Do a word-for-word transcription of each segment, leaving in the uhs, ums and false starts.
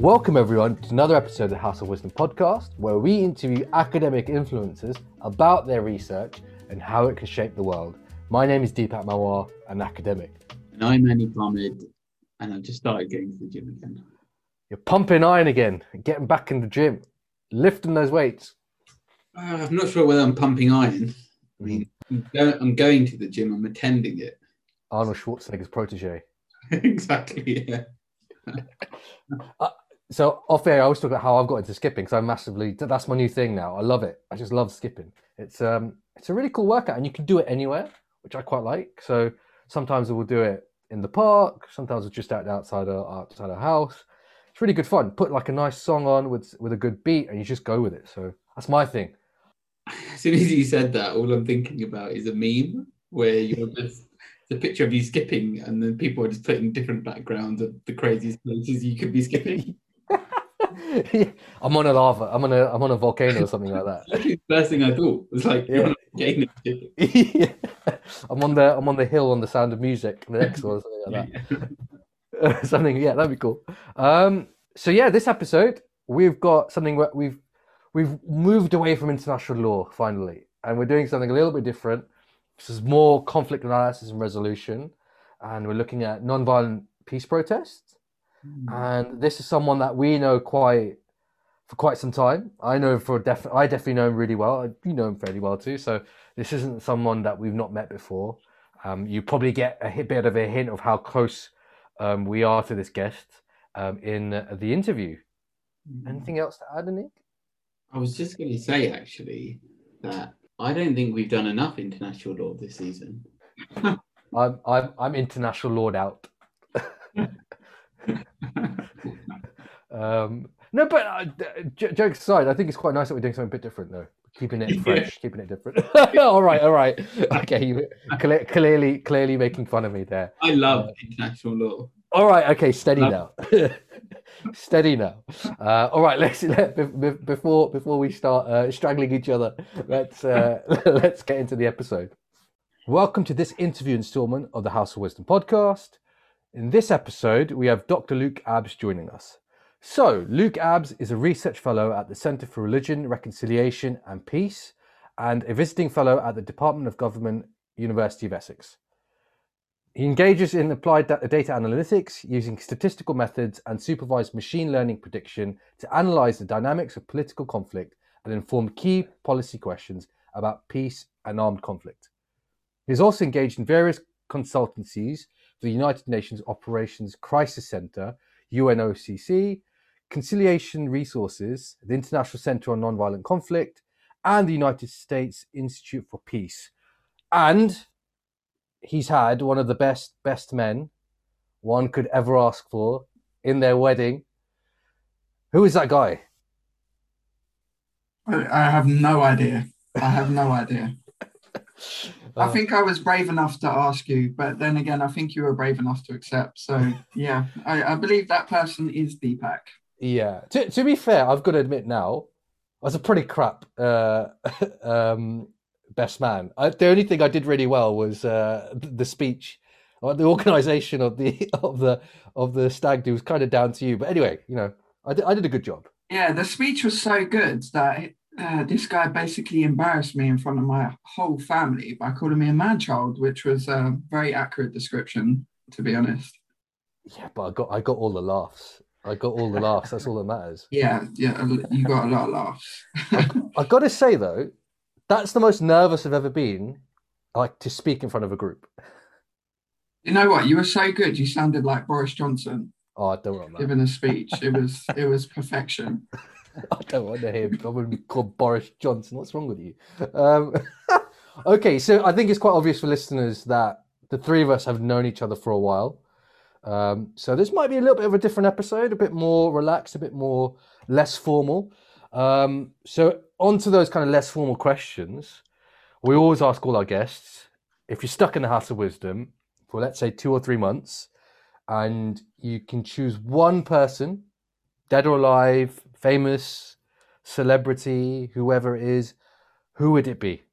Welcome everyone to another episode of the House of Wisdom podcast, where we interview academic influencers about their research and how it can shape the world. My name is Deepak Mawar, an academic. And I'm Annie Ahmed, and I've just started going to the gym again. You're pumping iron again, getting back in the gym, lifting those weights. Uh, I'm not sure whether I'm pumping iron. I mean, I'm, go- I'm going to the gym, I'm attending it. Arnold Schwarzenegger's protege. Exactly, yeah. uh, so off air, I always talk about how I've got into skipping because I'm massively, that's my new thing now. I love it. I just love skipping. It's um, it's a really cool workout and you can do it anywhere, which I quite like. So sometimes we'll do it in the park. Sometimes it's just out outside our, outside our house. It's really good fun. Put like a nice song on with, with a good beat and you just go with it. So that's my thing. As soon as you said that, all I'm thinking about is a meme where you're just, it's a picture of you skipping and then people are just putting different backgrounds of the craziest places you could be skipping. I'm on a lava. I'm on a. I'm on a volcano or something like that. That's the first thing I thought was like, Yeah. you're on a volcano. Yeah. I'm on the. I'm on the hill on the Sound of Music. The next one, or something like that. something. Yeah, that'd be cool. Um. So yeah, this episode we've got something where we've we've moved away from international law finally, and we're doing something a little bit different. This is more conflict analysis and resolution, and we're looking at non-violent peace protests. And this is someone that we know quite for quite some time. I know for def- I definitely know him really well. You know him fairly well too. So this isn't someone that we've not met before. Um, you probably get a hit, bit of a hint of how close um, we are to this guest um, in uh, the interview. Anything else to add, Nick? I was just going to say actually that I don't think we've done enough international law this season. I'm I'm I'm international lord out. um, no, but uh, j- jokes aside, I think it's quite nice that we're doing something a bit different, though. Keeping it fresh, yeah. keeping it different. all right, all right. Okay, you cle- clearly, clearly making fun of me there. I love uh, international law. All right, okay, steady love- now. steady now. Uh, all right, let's let, be, before before we start uh, strangling each other. Let's uh, let's get into the episode. Welcome to this interview installment of the House of Wisdom podcast. In this episode, we have Doctor Luke Abbs joining us. So, Luke Abbs is a research fellow at the Centre for Religion, Reconciliation and Peace, and a visiting fellow at the Department of Government, University of Essex. He engages in applied data analytics using statistical methods and supervised machine learning prediction to analyse the dynamics of political conflict and inform key policy questions about peace and armed conflict. He is also engaged in various consultancies for the United Nations Operations Crisis Centre, U N O C C, Conciliation Resources, the International Centre on Nonviolent Conflict, and the United States Institute for Peace. And he's had one of the best, best men one could ever ask for in their wedding. Who is that guy? I have no idea. I have no idea. I think I was brave enough to ask you, but then again, I think you were brave enough to accept. So, yeah, I, I believe that person is Deepak. Yeah. To, to be fair, I've got to admit now, I was a pretty crap uh, um, best man. I, the only thing I did really well was uh, the speech, or the organisation of the of the of the stag do was kind of down to you. But anyway, you know, I did, I did a good job. Yeah, the speech was so good that Uh, this guy basically embarrassed me in front of my whole family by calling me a man-child, which was a very accurate description, to be honest. Yeah, but I got I got all the laughs. I got all the laughs. That's all that matters. Yeah, yeah, you got a lot of laughs. I, I got to say though, that's the most nervous I've ever been, like to speak in front of a group. You know what? You were so good. You sounded like Boris Johnson. Oh, I don't want that. Giving a speech, it was it was perfection. I don't want to hear him. I wouldn't be called Boris Johnson. What's wrong with you? Um, okay, so I think it's quite obvious for listeners that the three of us have known each other for a while. Um, so this might be a little bit of a different episode, a bit more relaxed, a bit more less formal. Um, so on to those kind of less formal questions. We always ask all our guests, if you're stuck in the House of Wisdom for, let's say, two or three months, and you can choose one person, dead or alive, famous, celebrity, whoever it is, who would it be?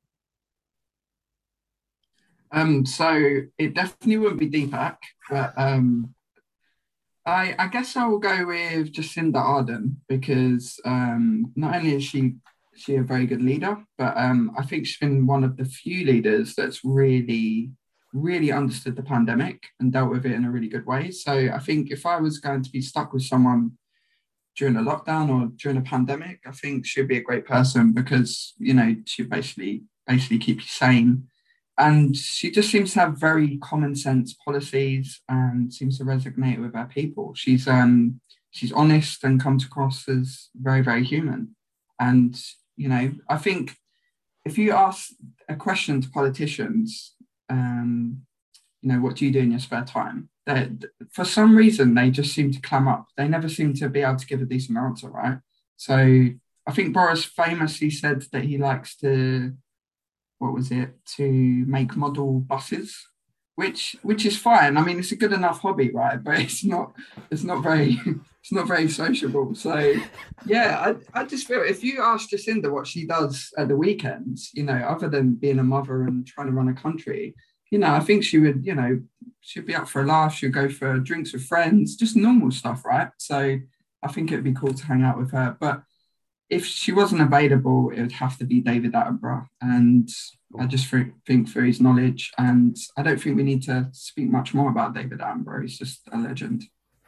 Um, so it definitely wouldn't be Deepak, but um, I, I guess I will go with Jacinda Ardern because um, not only is she she a very good leader, but um, I think she's been one of the few leaders that's really, really understood the pandemic and dealt with it in a really good way. So I think if I was going to be stuck with someone during a lockdown or during a pandemic, I think she'd be a great person because, you know, she basically basically keep you sane. And she just seems to have very common sense policies and seems to resonate with her people. She's um she's honest and comes across as very, very human. And, you know, I think if you ask a question to politicians, um, you know, what do you do in your spare time? They, for some reason, they just seem to clam up. They never seem to be able to give a decent answer, right? So I think Boris famously said that he likes to, what was it, to make model buses, which which is fine. I mean, it's a good enough hobby, right? But it's not it's not very it's not very sociable. So yeah, I, I just feel if you ask Jacinda what she does at the weekends, you know, other than being a mother and trying to run a country, you know, I think she would, you know, she'd be up for a laugh. She'd go for drinks with friends, just normal stuff, right? So I think it'd be cool to hang out with her. But if she wasn't available, it would have to be David Attenborough. And I just think for his knowledge, and I don't think we need to speak much more about David Attenborough. He's just a legend.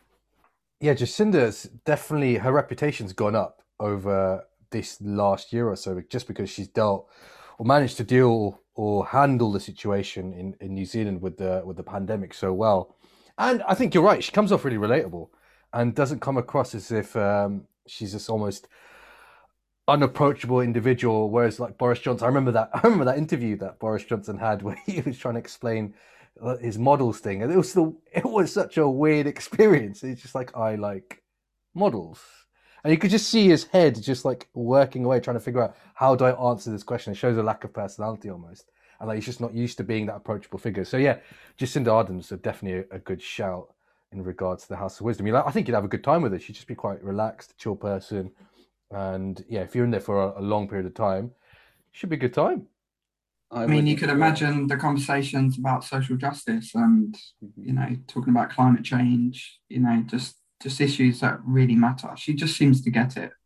Yeah, Jacinda's definitely, her reputation's gone up over this last year or so, just because she's dealt or managed to deal or handle the situation in, in New Zealand with the with the pandemic so well. And I think you're right, she comes off really relatable and doesn't come across as if um, she's just almost unapproachable individual, whereas like Boris Johnson, I remember that I remember that interview that Boris Johnson had where he was trying to explain his models thing, and it was still it was such a weird experience. It's just like, I like models, and you could just see his head just like working away trying to figure out, how do I answer this question? It shows a lack of personality almost, and like he's just not used to being that approachable figure. So yeah, Jacinda Ardern's definitely a, a good shout in regards to the House of Wisdom. You know, I think you'd have a good time with her. She'd just be quite relaxed, chill person. And yeah, if you're in there for a, a long period of time, it should be a good time. I, I mean, you could imagine the conversations about social justice and, you know, talking about climate change, you know, just, just issues that really matter. She just seems to get it.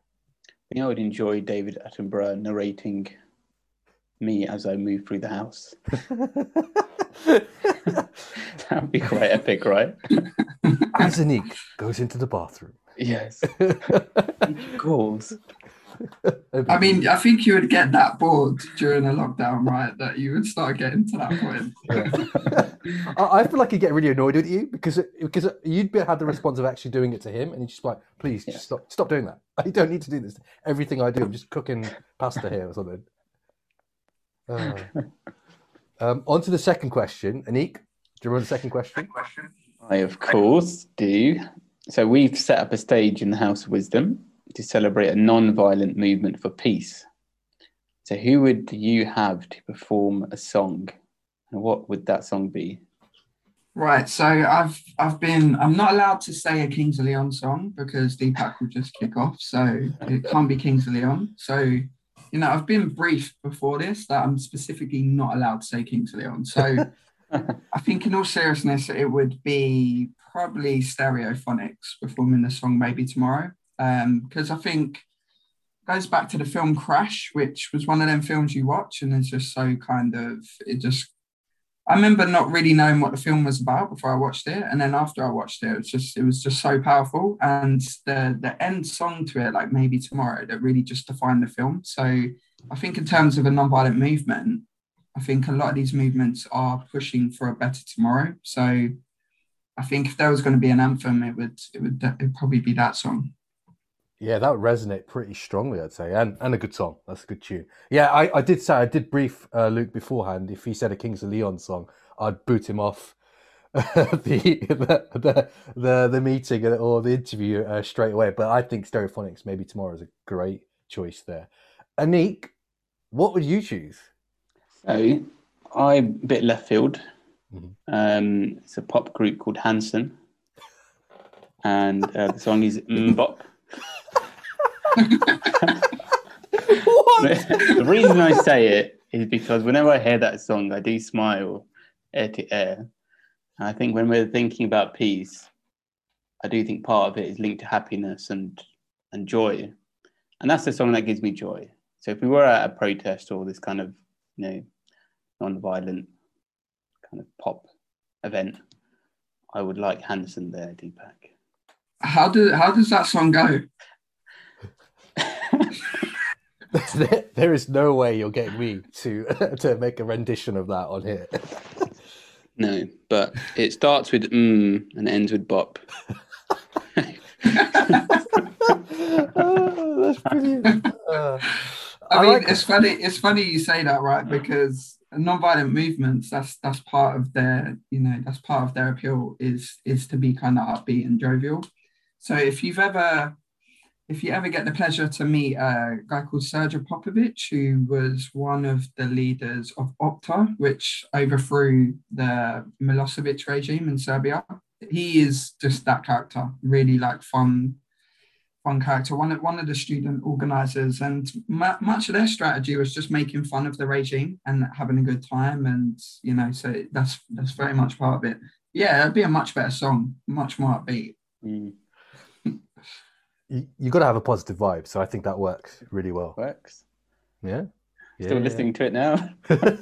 I think I would enjoy David Attenborough narrating me as I move through the house. That would be quite epic, right? As Anik goes into the bathroom. Yes. Calls. I mean, I think you would get that bored during a lockdown, right? That you would start getting to that point. Yeah. I, I feel like he'd get really annoyed with you because because you'd be, have the response of actually doing it to him, and he'd just be like, please, yeah. just stop, stop doing that. You don't need to do this. Everything I do, I'm just cooking pasta here or something. Uh, um, on to the second question. Anik, do you remember the second question? I, of course, do. So we've set up a stage in the House of Wisdom to celebrate a non-violent movement for peace. So who would you have to perform a song? And what would that song be? Right, so I've I've been, I'm not allowed to say a Kings of Leon song because Deepak will just kick off. So it can't be Kings of Leon. So, you know, I've been briefed before this that I'm specifically not allowed to say Kings of Leon. So I think in all seriousness, it would be probably Stereophonics performing the song Maybe Tomorrow, um, because I think it goes back to the film Crash, which was one of them films you watch and it's just so kind of, it just, I remember not really knowing what the film was about before I watched it, and then after I watched it, it was just, it was just so powerful, and the the end song to it, like Maybe Tomorrow, that really just defined the film. So I think in terms of a non-violent movement, I think a lot of these movements are pushing for a better tomorrow. So I think if there was going to be an anthem, it would it would it'd probably be that song. Yeah, that would resonate pretty strongly, I'd say, and and a good song. That's a good tune. Yeah, I, I did say I did brief uh, Luke beforehand. If he said a Kings of Leon song, I'd boot him off the, the the the the meeting or the interview uh, straight away. But I think Stereophonics Maybe Tomorrow is a great choice there. Anik, what would you choose? So I'm a bit left field. Mm-hmm. Um, it's a pop group called Hanson, and uh, the song is Mbop. The reason I say it is because whenever I hear that song, I do smile ear to ear. And I think when we're thinking about peace, I do think part of it is linked to happiness and and joy, and that's the song that gives me joy. So if we were at a protest or this kind of, you know, non-violent kind of pop event, I would like Hanson there, Deepak. How do how does that song go? there, there is no way you're getting me to to make a rendition of that on here. No, but it starts with mm and ends with bop. Oh, that's brilliant. Uh, I, I mean, like it's it. funny. It's funny you say that, right? Because non-violent movements, that's that's part of their, you know, that's part of their appeal is is to be kind of upbeat and jovial. So if you've ever, if you ever get the pleasure to meet a guy called Sergej Popovic, who was one of the leaders of Opta, which overthrew the Milosevic regime in Serbia, he is just that character. Really like fun. Fun character, one of one of the student organizers, and m- much of their strategy was just making fun of the regime and having a good time, and you know, so that's that's very much part of it. Yeah, it'd be a much better song, much more upbeat. Mm. You, you got to have a positive vibe, so I think that works really well. Works. Yeah, Still yeah, listening to it now.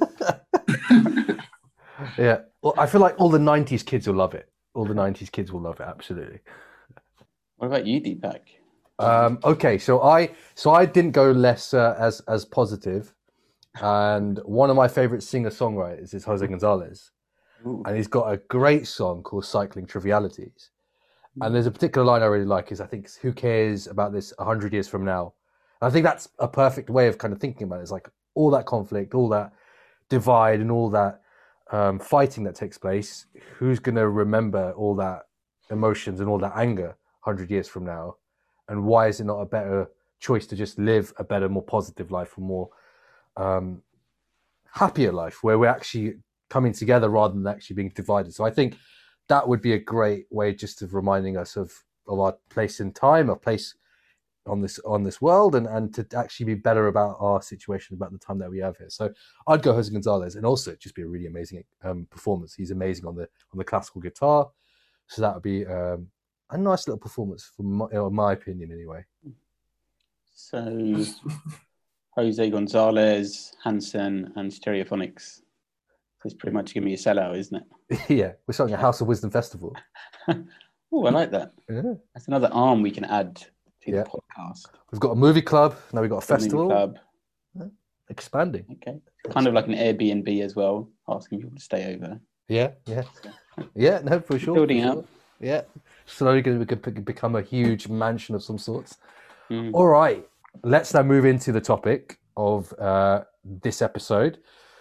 yeah. Well, I feel like all the nineties kids will love it. All the nineties kids will love it, absolutely. What about you, Deepak? Um, okay, so I so I didn't go less uh, as as positive, and one of my favorite singer songwriters is Jose Gonzalez, Ooh. and he's got a great song called "Cycling Trivialities." And there's a particular line I really like is I think who cares about this a hundred years from now? And I think that's a perfect way of kind of thinking about it. It's like all that conflict, all that divide, and all that um, fighting that takes place. Who's going to remember all that emotions and all that anger a hundred years from now? And why is it not a better choice to just live a better, more positive life, a more um, happier life where we're actually coming together rather than actually being divided? So I think that would be a great way just of reminding us of, of our place in time, our place on this on this world, and, and to actually be better about our situation, about the time that we have here. So I'd go Jose Gonzalez, and also just be a really amazing um, performance. He's amazing on the on the classical guitar, so that would be um, a nice little performance, from my, in my opinion, anyway. So Jose Gonzalez, Hanson, and Stereophonics. It's pretty much giving me a sellout, isn't it? Yeah, we're starting a House of Wisdom festival. Oh, I like that. Yeah. That's another arm we can add to Yeah. the podcast. We've got a movie club, now we've got a Movie festival. club. Expanding. Okay. Kind of like an Airbnb as well, asking people to stay over. Yeah, yeah. Yeah, no, for sure. Building for out. sure. Yeah. Slowly going to become a huge mansion of some sorts. Mm. All right. Let's now move into the topic of uh, this episode.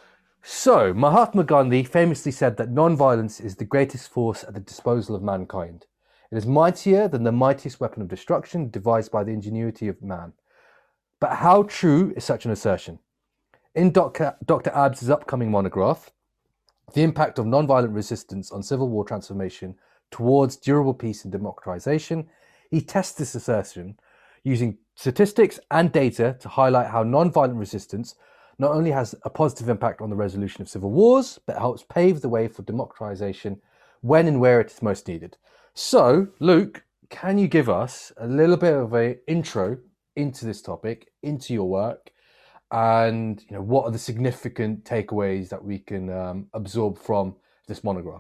So, Mahatma Gandhi famously said that non-violence is the greatest force at the disposal of mankind. It is mightier than the mightiest weapon of destruction devised by the ingenuity of man. But how true is such an assertion? In Doctor Doctor Abbs' upcoming monograph, The Impact of Non-Violent Resistance on Civil War Transformation Towards Durable Peace and Democratization, he tests this assertion using statistics and data to highlight how non-violent resistance not only has a positive impact on the resolution of civil wars, but helps pave the way for democratization when and where it is most needed. So, Luke, can you give us a little bit of an intro into this topic, into your work, and you know what are the significant takeaways that we can um, absorb from this monograph?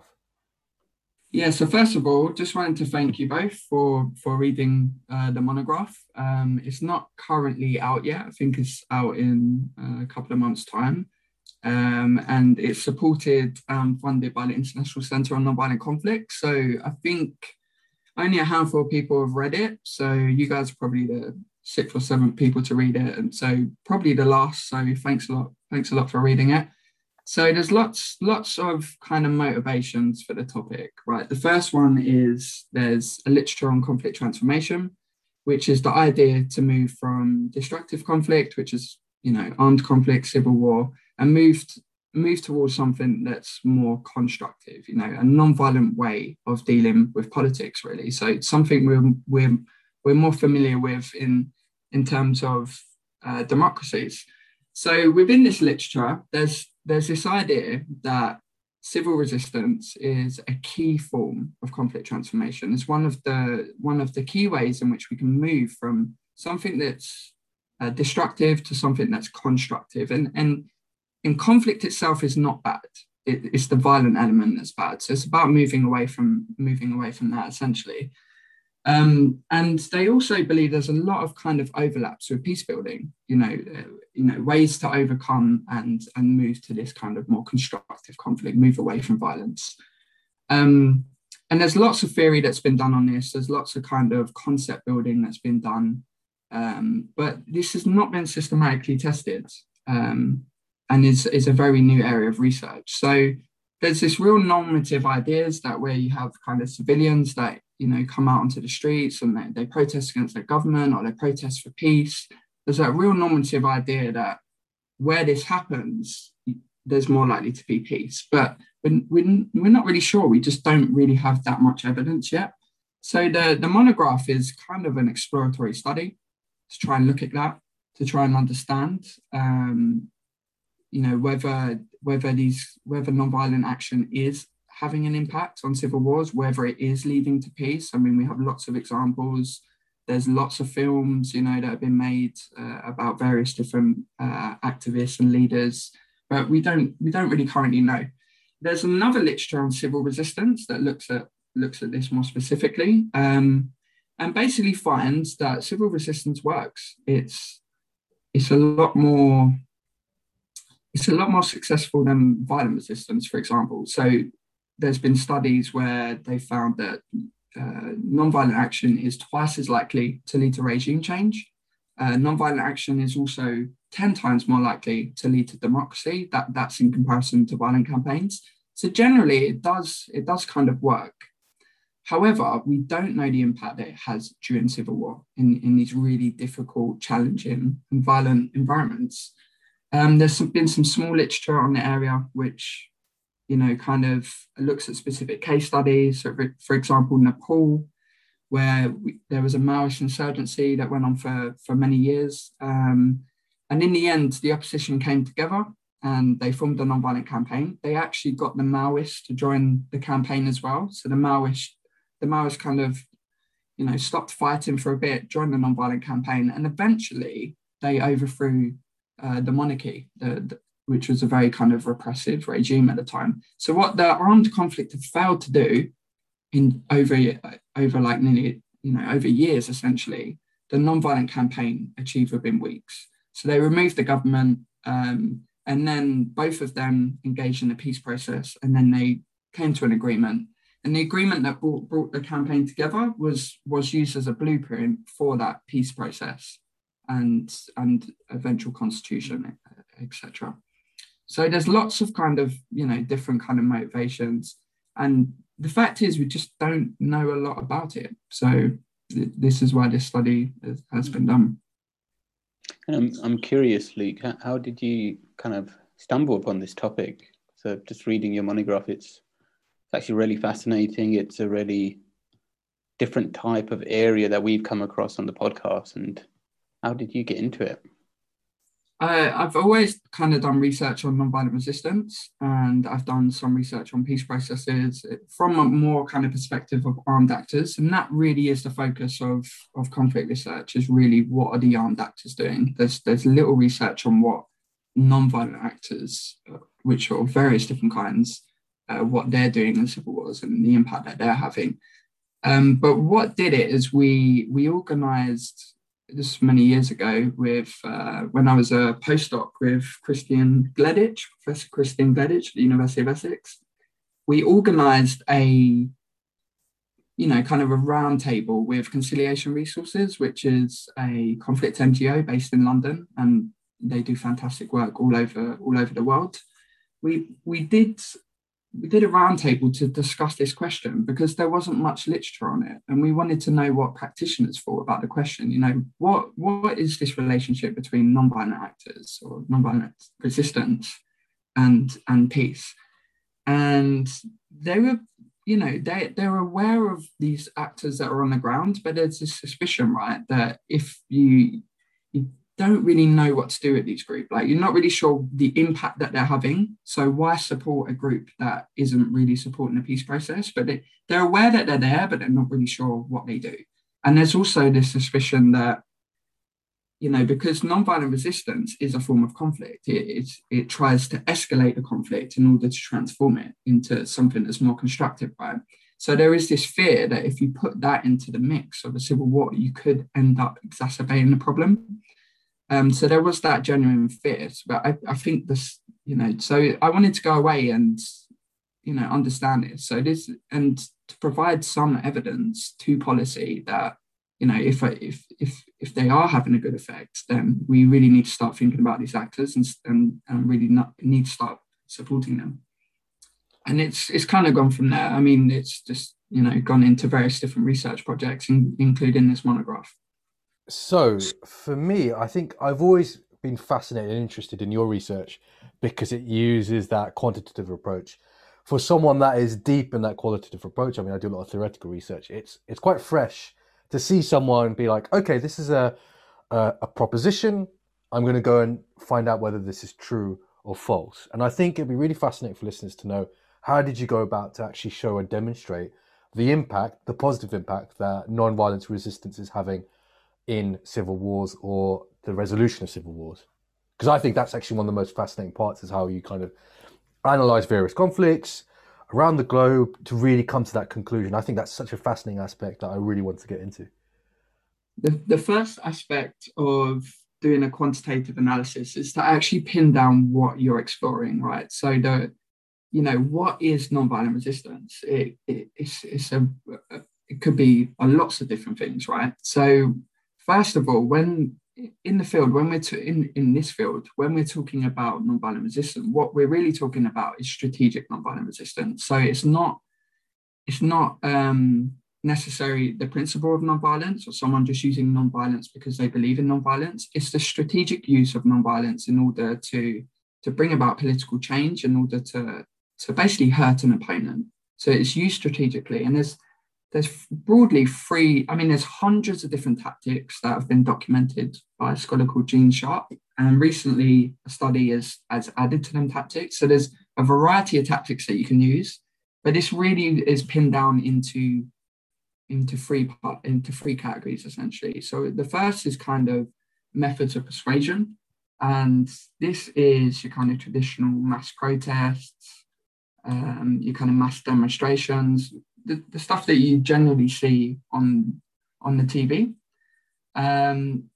Yeah, so first of all, just wanted to thank you both for, for reading uh, the monograph. Um, it's not currently out yet. I think it's out in uh, a couple of months' time. Um, and it's supported and funded by the International Centre on Nonviolent Conflict. So I think only a handful of people have read it. So you guys are probably the sixth or seventh people to read it. And so probably the last. So thanks a lot. Thanks a lot for reading it. So there's lots, lots of kind of motivations for the topic, right? The first one is there's a literature on conflict transformation, which is the idea to move from destructive conflict, which is, you know, armed conflict, civil war, and move, move towards something that's more constructive, you know, a non-violent way of dealing with politics, really. So it's something we're, we're, we're more familiar with in, in terms of uh, democracies. So within this literature, there's there's this idea that civil resistance is a key form of conflict transformation. It's one of the one of the key ways in which we can move from something that's uh, destructive to something that's constructive. And, and, and conflict itself is not bad. It, it's the violent element that's bad. So it's about moving away from moving away from that, essentially. Um, and they also believe there's a lot of kind of overlaps with peace building, you know, uh, you know, ways to overcome and, and move to this kind of more constructive conflict, move away from violence. Um, and there's lots of theory that's been done on this. There's lots of kind of concept building that's been done. Um, but this has not been systematically tested um, and is, is a very new area of research. So there's this real normative ideas that where you have kind of civilians that, you know, come out onto the streets and they, they protest against their government or they protest for peace. There's that real normative idea that where this happens, there's more likely to be peace. But we're, we're, we're not really sure. We just don't really have that much evidence yet. So the, the monograph is kind of an exploratory study to try and look at that, to try and understand, um, you know, whether whether these whether nonviolent action is having an impact on civil wars, whether it is leading to peace. I mean, we have lots of examples. There's lots of films, you know, that have been made uh, about various different uh, activists and leaders, but we don't we don't really currently know. There's another literature on civil resistance that looks at looks at this more specifically, um, and basically finds that civil resistance works. It's it's a lot more it's a lot more successful than violent resistance, for example. So there's been studies where they found that uh, nonviolent action is twice as likely to lead to regime change. Uh, nonviolent action is also ten times more likely to lead to democracy. That, that's in comparison to violent campaigns. So generally, it does, it does kind of work. However, we don't know the impact that it has during civil war in, in these really difficult, challenging and violent environments. Um, there's some, been some small literature on the area which, you know, kind of looks at specific case studies. So for, for example, Nepal, where we, there was a Maoist insurgency that went on for, for many years. Um, and in the end, the opposition came together and they formed a nonviolent campaign. They actually got the Maoists to join the campaign as well. So the Maoists, the Maoists kind of, you know, stopped fighting for a bit, joined the nonviolent campaign, and eventually they overthrew uh, the monarchy, the, the which was a very kind of repressive regime at the time. So what the armed conflict had failed to do in over, over like nearly, you know, over years, essentially, the nonviolent campaign achieved within weeks. So they removed the government um, and then both of them engaged in a peace process and then they came to an agreement. And the agreement that brought, brought the campaign together was, was used as a blueprint for that peace process and, and eventual constitution, et cetera. So there's lots of kind of, you know, different kind of motivations. And the fact is, we just don't know a lot about it. So th- this is why this study has, has been done. And I'm, I'm curious, Luke, how, how did you kind of stumble upon this topic? So just reading your monograph, it's, it's actually really fascinating. It's a really different type of area that we've come across on the podcast. And how did you get into it? Uh, I've always kind of done research on nonviolent resistance, and I've done some research on peace processes from a more kind of perspective of armed actors. And that really is the focus of, of conflict research, is really what are the armed actors doing? There's, there's little research on what nonviolent actors, which are of various different kinds, uh, what they're doing in civil wars and the impact that they're having. Um, but what did it is we, we organised, this many years ago with uh, when I was a postdoc with Christian Gleditsch, Professor Christian Gleditsch at the University of Essex. We organised a, you know, kind of a roundtable with Conciliation Resources, which is a conflict N G O based in London, and they do fantastic work all over all over the world. We we did we did a roundtable to discuss this question because there wasn't much literature on it, and we wanted to know what practitioners thought about the question. You know, what what is this relationship between nonviolent actors or nonviolent resistance and and peace? And they were, you know, they they're aware of these actors that are on the ground, but there's this suspicion, right, that if you, you don't really know what to do with these groups. Like, you're not really sure the impact that they're having. So why support a group that isn't really supporting the peace process? But they, they're aware that they're there, but they're not really sure what they do. And there's also this suspicion that, you know, because nonviolent resistance is a form of conflict, it, it, it tries to escalate the conflict in order to transform it into something that's more constructive, right? So there is this fear that if you put that into the mix of a civil war, you could end up exacerbating the problem. Um, so there was that genuine fear. But I, I think this, you know, so I wanted to go away and, you know, understand it. So this, and to provide some evidence to policy that, you know, if if if if they are having a good effect, then we really need to start thinking about these actors and and, and really not need to start supporting them. And it's it's kind of gone from there. I mean, it's just, you know, gone into various different research projects, in, including this monograph. So for me, I think I've always been fascinated and interested in your research because it uses that quantitative approach. For someone that is deep in that qualitative approach, I mean, I do a lot of theoretical research. It's it's quite fresh to see someone be like, okay, this is a a, a proposition. I'm going to go and find out whether this is true or false. And I think it'd be really fascinating for listeners to know, how did you go about to actually show and demonstrate the impact, the positive impact that non-violence resistance is having in civil wars or the resolution of civil wars? Because I think that's actually one of the most fascinating parts, is how you kind of analyze various conflicts around the globe to really come to that conclusion. I think that's such a fascinating aspect that I really want to get into. The, the first aspect of doing a quantitative analysis is to actually pin down what you're exploring, right? So the, you know, what is nonviolent resistance? It, it, it's, it's a, it could be a lots of different things, right? So first of all, when in the field, when we're to, in, in this field, when we're talking about nonviolent resistance, what we're really talking about is strategic nonviolent resistance. So it's not, it's not um, necessarily the principle of nonviolence or someone just using nonviolence because they believe in nonviolence. It's the strategic use of nonviolence in order to, to bring about political change, in order to, to basically hurt an opponent. So it's used strategically, and there's There's broadly three, I mean, there's hundreds of different tactics that have been documented by a scholar called Gene Sharp. And recently a study has, has added to them tactics. So there's a variety of tactics that you can use, but this really is pinned down into, into, three, into three categories, essentially. So the first is kind of methods of persuasion. And this is your kind of traditional mass protests, um, your kind of mass demonstrations, The, the stuff that you generally see on on the T V, um,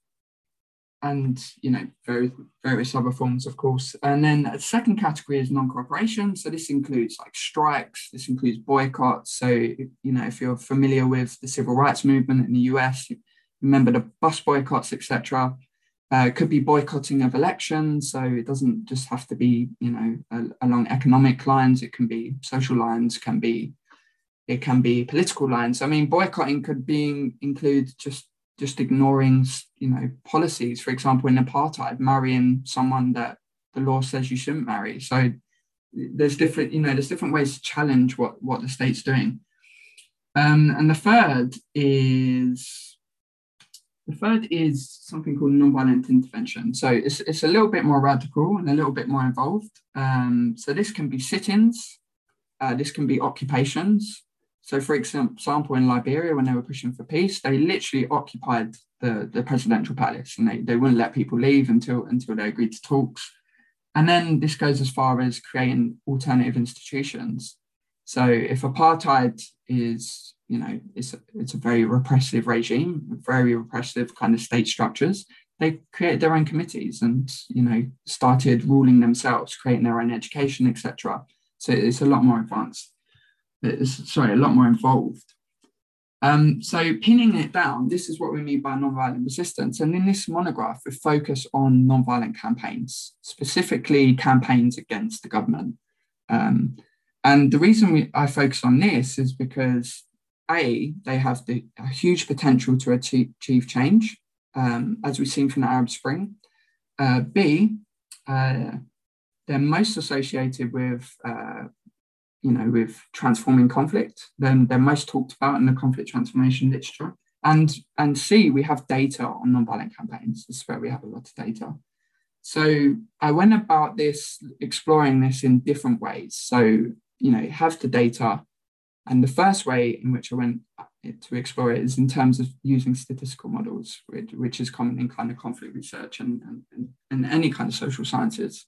and you know, various various other forms, of course. And then a second category is non-cooperation. So this includes like strikes. This includes boycotts. So you know, if you're familiar with the civil rights movement in the U S, you remember the bus boycotts, et cetera. Uh, it could be boycotting of elections. So it doesn't just have to be, you know, a, along economic lines. It can be social lines. Can be It can be political lines. I mean, boycotting could be include just just ignoring, you know, policies. For example, in apartheid, marrying someone that the law says you shouldn't marry. So there's different, you know, there's different ways to challenge what what the state's doing. Um, and the third is the third is something called nonviolent intervention. So it's it's a little bit more radical and a little bit more involved. Um, so this can be sit-ins. Uh, this can be occupations. So, for example, in Liberia, when they were pushing for peace, they literally occupied the, the presidential palace, and they, they wouldn't let people leave until, until they agreed to talks. And then this goes as far as creating alternative institutions. So if apartheid is, you know, it's a, it's a very repressive regime, very repressive kind of state structures, they created their own committees and, you know, started ruling themselves, creating their own education, et cetera. So it's a lot more advanced. It's, sorry, a lot more involved. Um, so pinning it down, this is what we mean by nonviolent resistance. And in this monograph, we focus on nonviolent campaigns, specifically campaigns against the government. Um, and the reason we, I focus on this is because, A, they have the, a huge potential to achieve, achieve change, um, as we've seen from the Arab Spring. Uh, B, uh, they're most associated with uh, you know, with transforming conflict. Then they're most talked about in the conflict transformation literature. And, and C, we have data on nonviolent campaigns. This is where we have a lot of data. So I went about this, exploring this in different ways. So, you know, have the data. And the first way in which I went to explore it is in terms of using statistical models, which, which is common in kind of conflict research and, and, and any kind of social sciences.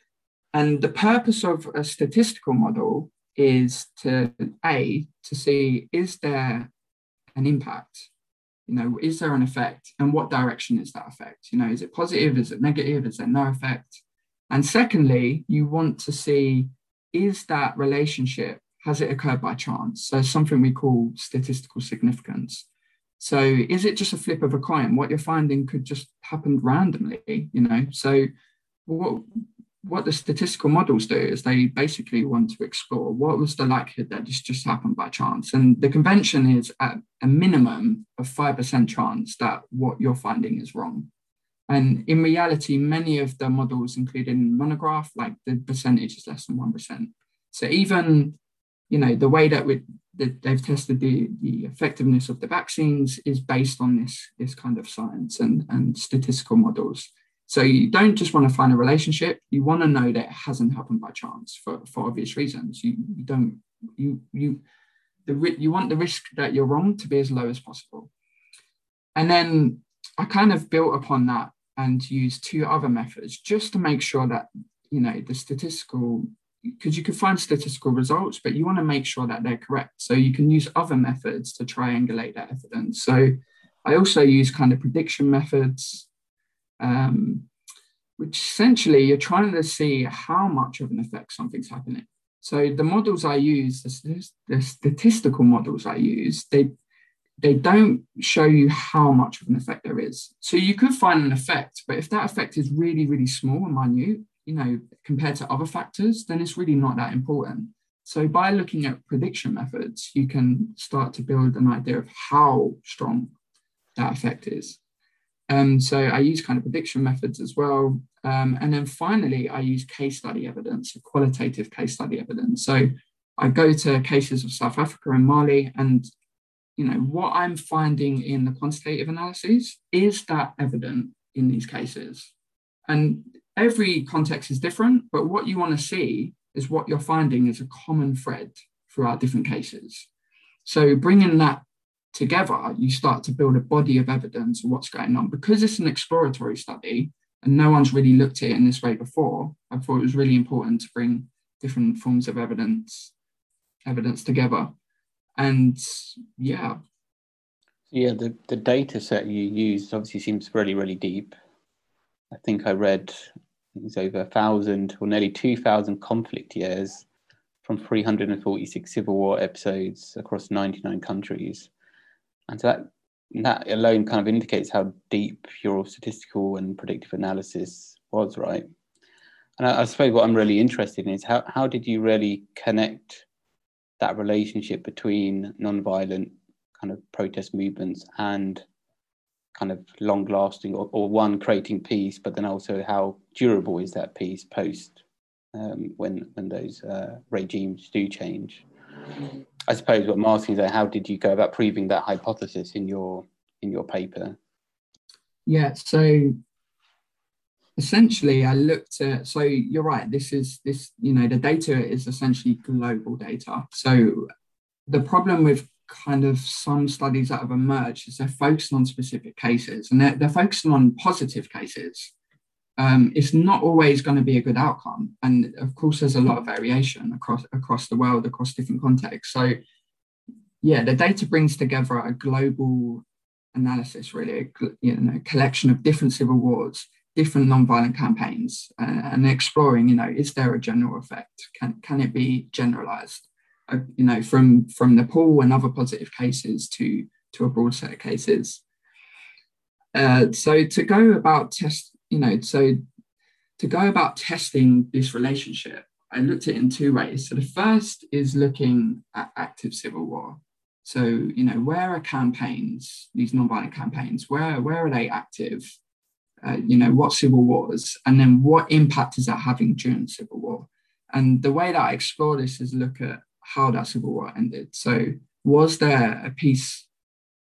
And the purpose of a statistical model is to, A, to see, is there an impact? You know, is there an effect? And what direction is that effect? You know, is it positive? Is it negative? Is there no effect? And secondly, you want to see, is that relationship, has it occurred by chance? So something we call statistical significance. So is it just a flip of a coin? What you're finding could just happen randomly, you know? So what, what the statistical models do is they basically want to explore what was the likelihood that this just happened by chance. And the convention is at a minimum of five percent chance that what you're finding is wrong. And in reality, many of the models included in Monograph, like the percentage is less than one percent. So even, you know, the way that, we, that they've tested the, the effectiveness of the vaccines is based on this, this kind of science and, and statistical models. So you don't just want to find a relationship, you want to know that it hasn't happened by chance for, for obvious reasons. You, you don't, you, you, the, you want the risk that you're wrong to be as low as possible. And then I kind of built upon that and used two other methods just to make sure that, you know, the statistical, because you can find statistical results, but you want to make sure that they're correct. So you can use other methods to triangulate that evidence. So I also use kind of prediction methods, um, which essentially you're trying to see how much of an effect something's happening. So the models I use, the, the statistical models I use, they, they don't show you how much of an effect there is. So you could find an effect, but if that effect is really, really small and minute, you know, compared to other factors, then it's really not that important. So by looking at prediction methods, you can start to build an idea of how strong that effect is. Um, so I use kind of prediction methods as well. Um, and then finally, I use case study evidence, qualitative case study evidence. So I go to cases of South Africa and Mali, and you know what I'm finding in the quantitative analyses, is that evident in these cases? And every context is different, but what you want to see is what you're finding is a common thread throughout different cases. So bringing that together, you start to build a body of evidence of what's going on. Because it's an exploratory study and no one's really looked at it in this way before, I thought it was really important to bring different forms of evidence, evidence together. And yeah. Yeah, the, the data set you used obviously seems really, really deep. I think I read it was over a thousand or nearly two thousand conflict years from three hundred forty-six civil war episodes across ninety-nine countries. And so that, that alone kind of indicates how deep your statistical and predictive analysis was, right? And I, I suppose what I'm really interested in is how, how did you really connect that relationship between non-violent kind of protest movements and kind of long-lasting, or, or one, creating peace, but then also how durable is that peace post um, when when those uh, regimes do change? I suppose what I'm asking is, how did you go about proving that hypothesis in your in your paper? Yeah, so essentially I looked at, so you're right, this is this, you know, the data is essentially global data. So the problem with kind of some studies that have emerged is they're focusing on specific cases, and they're, they're focusing on positive cases. Um, it's not always going to be a good outcome. And of course, there's a lot of variation across, across the world, across different contexts. So yeah, the data brings together a global analysis, really, a, you know, a collection of different civil wars, different non-violent campaigns, uh, and exploring, you know, is there a general effect? Can, can it be generalized? Uh, you know, from, from Nepal and other positive cases to, to a broad set of cases. Uh, so to go about test, you know, so to go about testing this relationship, I looked at it in two ways. So the first is looking at active civil war. So, you know, where are campaigns, these non-violent campaigns, where, where are they active? Uh, you know, what civil wars? And then what impact is that having during the civil war? And the way that I explore this is look at how that civil war ended. So was there a peace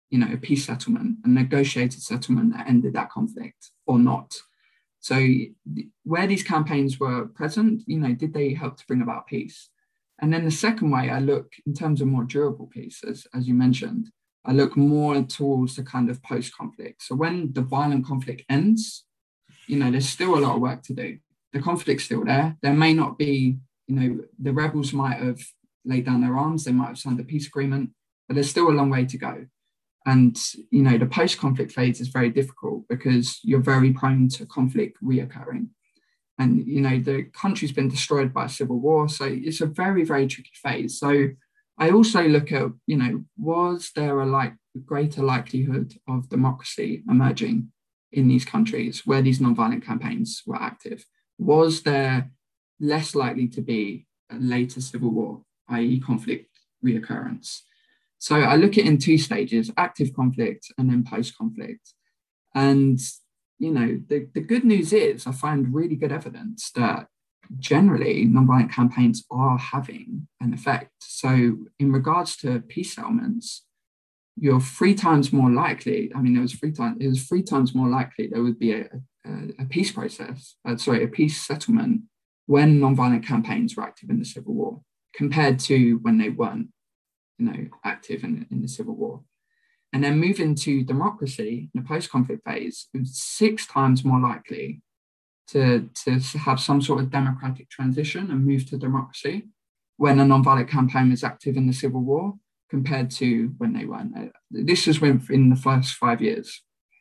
you know, a peace settlement, a negotiated settlement that ended that conflict or not. So where these campaigns were present, you know, did they help to bring about peace? And then the second way I look in terms of more durable peace, as, as you mentioned, I look more towards the kind of post-conflict. So when the violent conflict ends, you know, there's still a lot of work to do. The conflict's still there. There may not be, you know, the rebels might have laid down their arms, they might have signed a peace agreement, but there's still a long way to go. And, you know, the post-conflict phase is very difficult because you're very prone to conflict reoccurring. And, you know, the country's been destroyed by a civil war. So it's a very, very tricky phase. So I also look at, you know, was there a like greater likelihood of democracy emerging in these countries where these nonviolent campaigns were active? Was there less likely to be a later civil war, that is conflict reoccurrence? So I look at it in two stages, active conflict and then post-conflict. And, you know, the, the good news is I find really good evidence that generally nonviolent campaigns are having an effect. So in regards to peace settlements, you're three times more likely, I mean, it was three times, it was three times more likely there would be a, a, a peace process, uh, sorry, a peace settlement when nonviolent campaigns were active in the Civil War compared to when they weren't, you know, active in, in the Civil War. And then moving to democracy in the post-conflict phase, it was six times more likely to, to have some sort of democratic transition and move to democracy when a nonviolent campaign was active in the Civil War compared to when they weren't. This was within the first five years.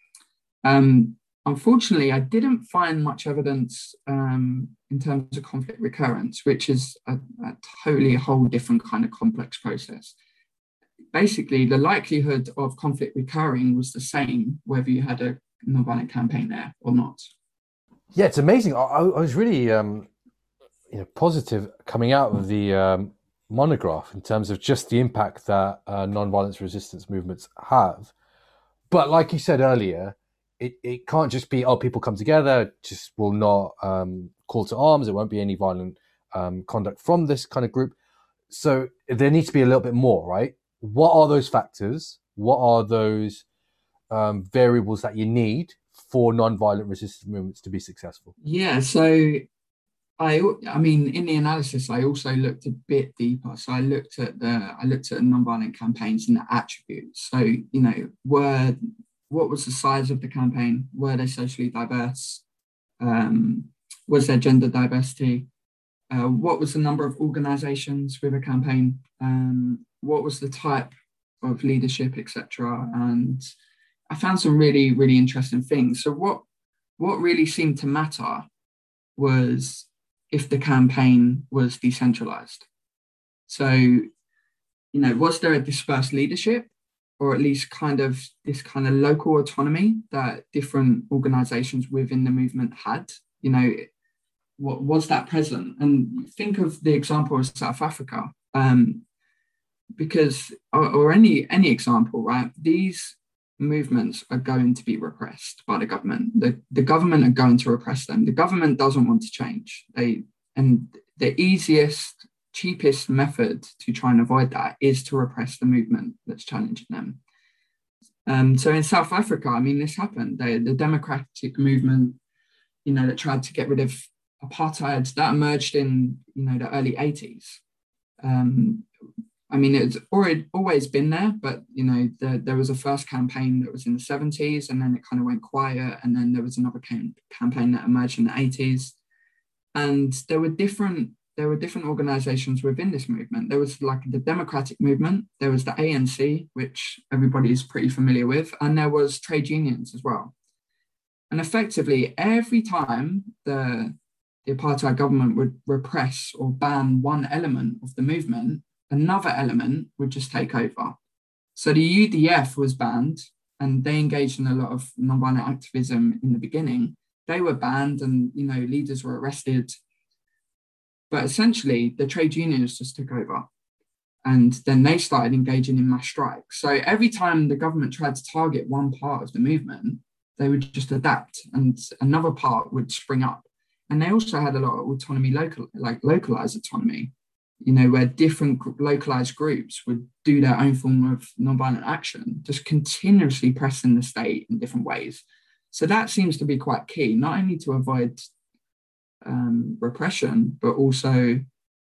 Um, unfortunately, I didn't find much evidence um, in terms of conflict recurrence, which is a, a totally whole different kind of complex process. Basically, the likelihood of conflict recurring was the same whether you had a nonviolent campaign there or not. Yeah, it's amazing. I, I was really, um, you know, positive coming out of the um, monograph in terms of just the impact that uh, non-violence resistance movements have. But like you said earlier, it, it can't just be, oh, people come together, just will not um, call to arms. There won't be any violent um, conduct from this kind of group. So there needs to be a little bit more, right? What are those factors? What are those um, variables that you need for non-violent resistance movements to be successful? Yeah, so I, I mean, in the analysis, I also looked a bit deeper. So I looked at the, I looked at nonviolent campaigns and the attributes. So, you know, were, what was the size of the campaign? Were they socially diverse? Um, was there gender diversity? Uh, what was the number of organizations with a campaign? Um, what was the type of leadership, et cetera? And I found some really, really interesting things. So what, what really seemed to matter was if the campaign was decentralized. So, you know, was there a dispersed leadership, or at least kind of this kind of local autonomy that different organizations within the movement had? You know, what was that present? And think of the example of South Africa, um, because, or, or any any example, right? These movements are going to be repressed by the government. The, the government are going to repress them. The government doesn't want to change. They and the easiest, cheapest method to try and avoid that is to repress the movement that's challenging them. Um, so in South Africa, I mean, this happened. They, the democratic movement, you know, that tried to get rid of apartheid, that emerged in, you know, the early eighties. Um, I mean, it's already always been there, but, you know, the, there was a first campaign that was in the seventies, and then it kind of went quiet. And then there was another cam- campaign that emerged in the eighties. And there were different, there were different organizations within this movement. There was like the democratic movement, there was the A N C, which everybody is pretty familiar with, and there was trade unions as well. And effectively, every time the, the apartheid government would repress or ban one element of the movement, another element would just take over. So the U D F was banned, and they engaged in a lot of nonviolent activism in the beginning. They were banned, and, you know, leaders were arrested. But essentially, the trade unions just took over. And then they started engaging in mass strikes. So every time the government tried to target one part of the movement, they would just adapt, and another part would spring up. And they also had a lot of autonomy, local, like localized autonomy. you know, where different localized groups would do their own form of nonviolent action, just continuously pressing the state in different ways. So that seems to be quite key, not only to avoid um, repression, but also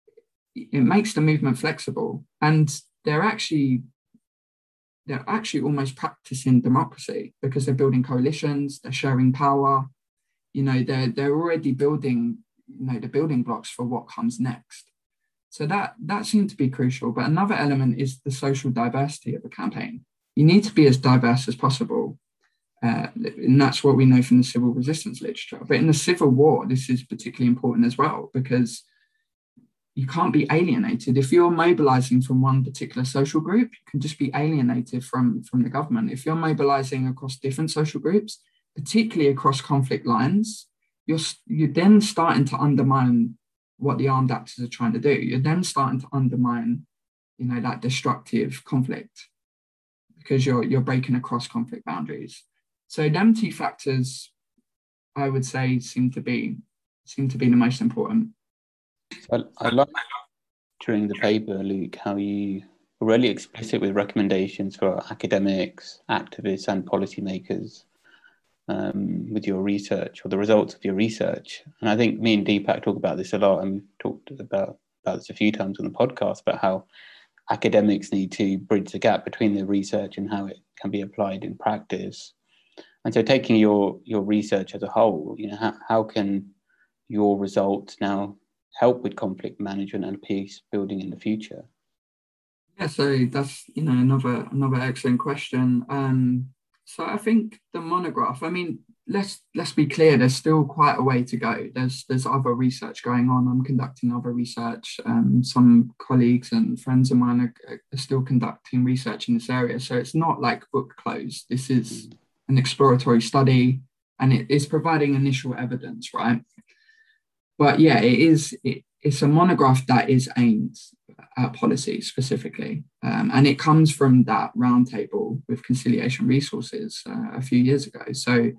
it makes the movement flexible. And they're actually, they're actually almost practicing democracy because they're building coalitions, they're sharing power, you know, they're, they're already building, you know, the building blocks for what comes next. So that, that seemed to be crucial. But another element is the social diversity of a campaign. You need to be as diverse as possible. Uh, and that's what we know from the civil resistance literature. But in the Civil War, this is particularly important as well, because you can't be alienated. If you're mobilizing from one particular social group, you can just be alienated from, from the government. If you're mobilizing across different social groups, particularly across conflict lines, you're, you're then starting to undermine what the armed actors are trying to do. You're then starting to undermine, you know, that destructive conflict because you're, you're breaking across conflict boundaries. So them two factors, I would say, seem to be seem to be the most important. I, I like during the paper, Luke, how you were really explicit with recommendations for academics, activists, and policymakers um, with your research or the results of your research. And I think me and Deepak talk about this a lot, and we've talked about about this a few times on the podcast about how academics need to bridge the gap between their research and how it can be applied in practice. And so taking your, your research as a whole, you know, how, how can your results now help with conflict management and peace building in the future? Yeah, so that's, you know, another another excellent question. Um, so I think the monograph, I mean, let's let's be clear, there's still quite a way to go. There's there's other research going on. I'm conducting other research. Um, some colleagues and friends of mine are, are still conducting research in this area. So it's not like book closed. This is an exploratory study, and it is providing initial evidence, right? But yeah, it is. It, it's a monograph that is aimed at policy specifically, um, and it comes from that roundtable with Conciliation Resources uh, a few years ago. So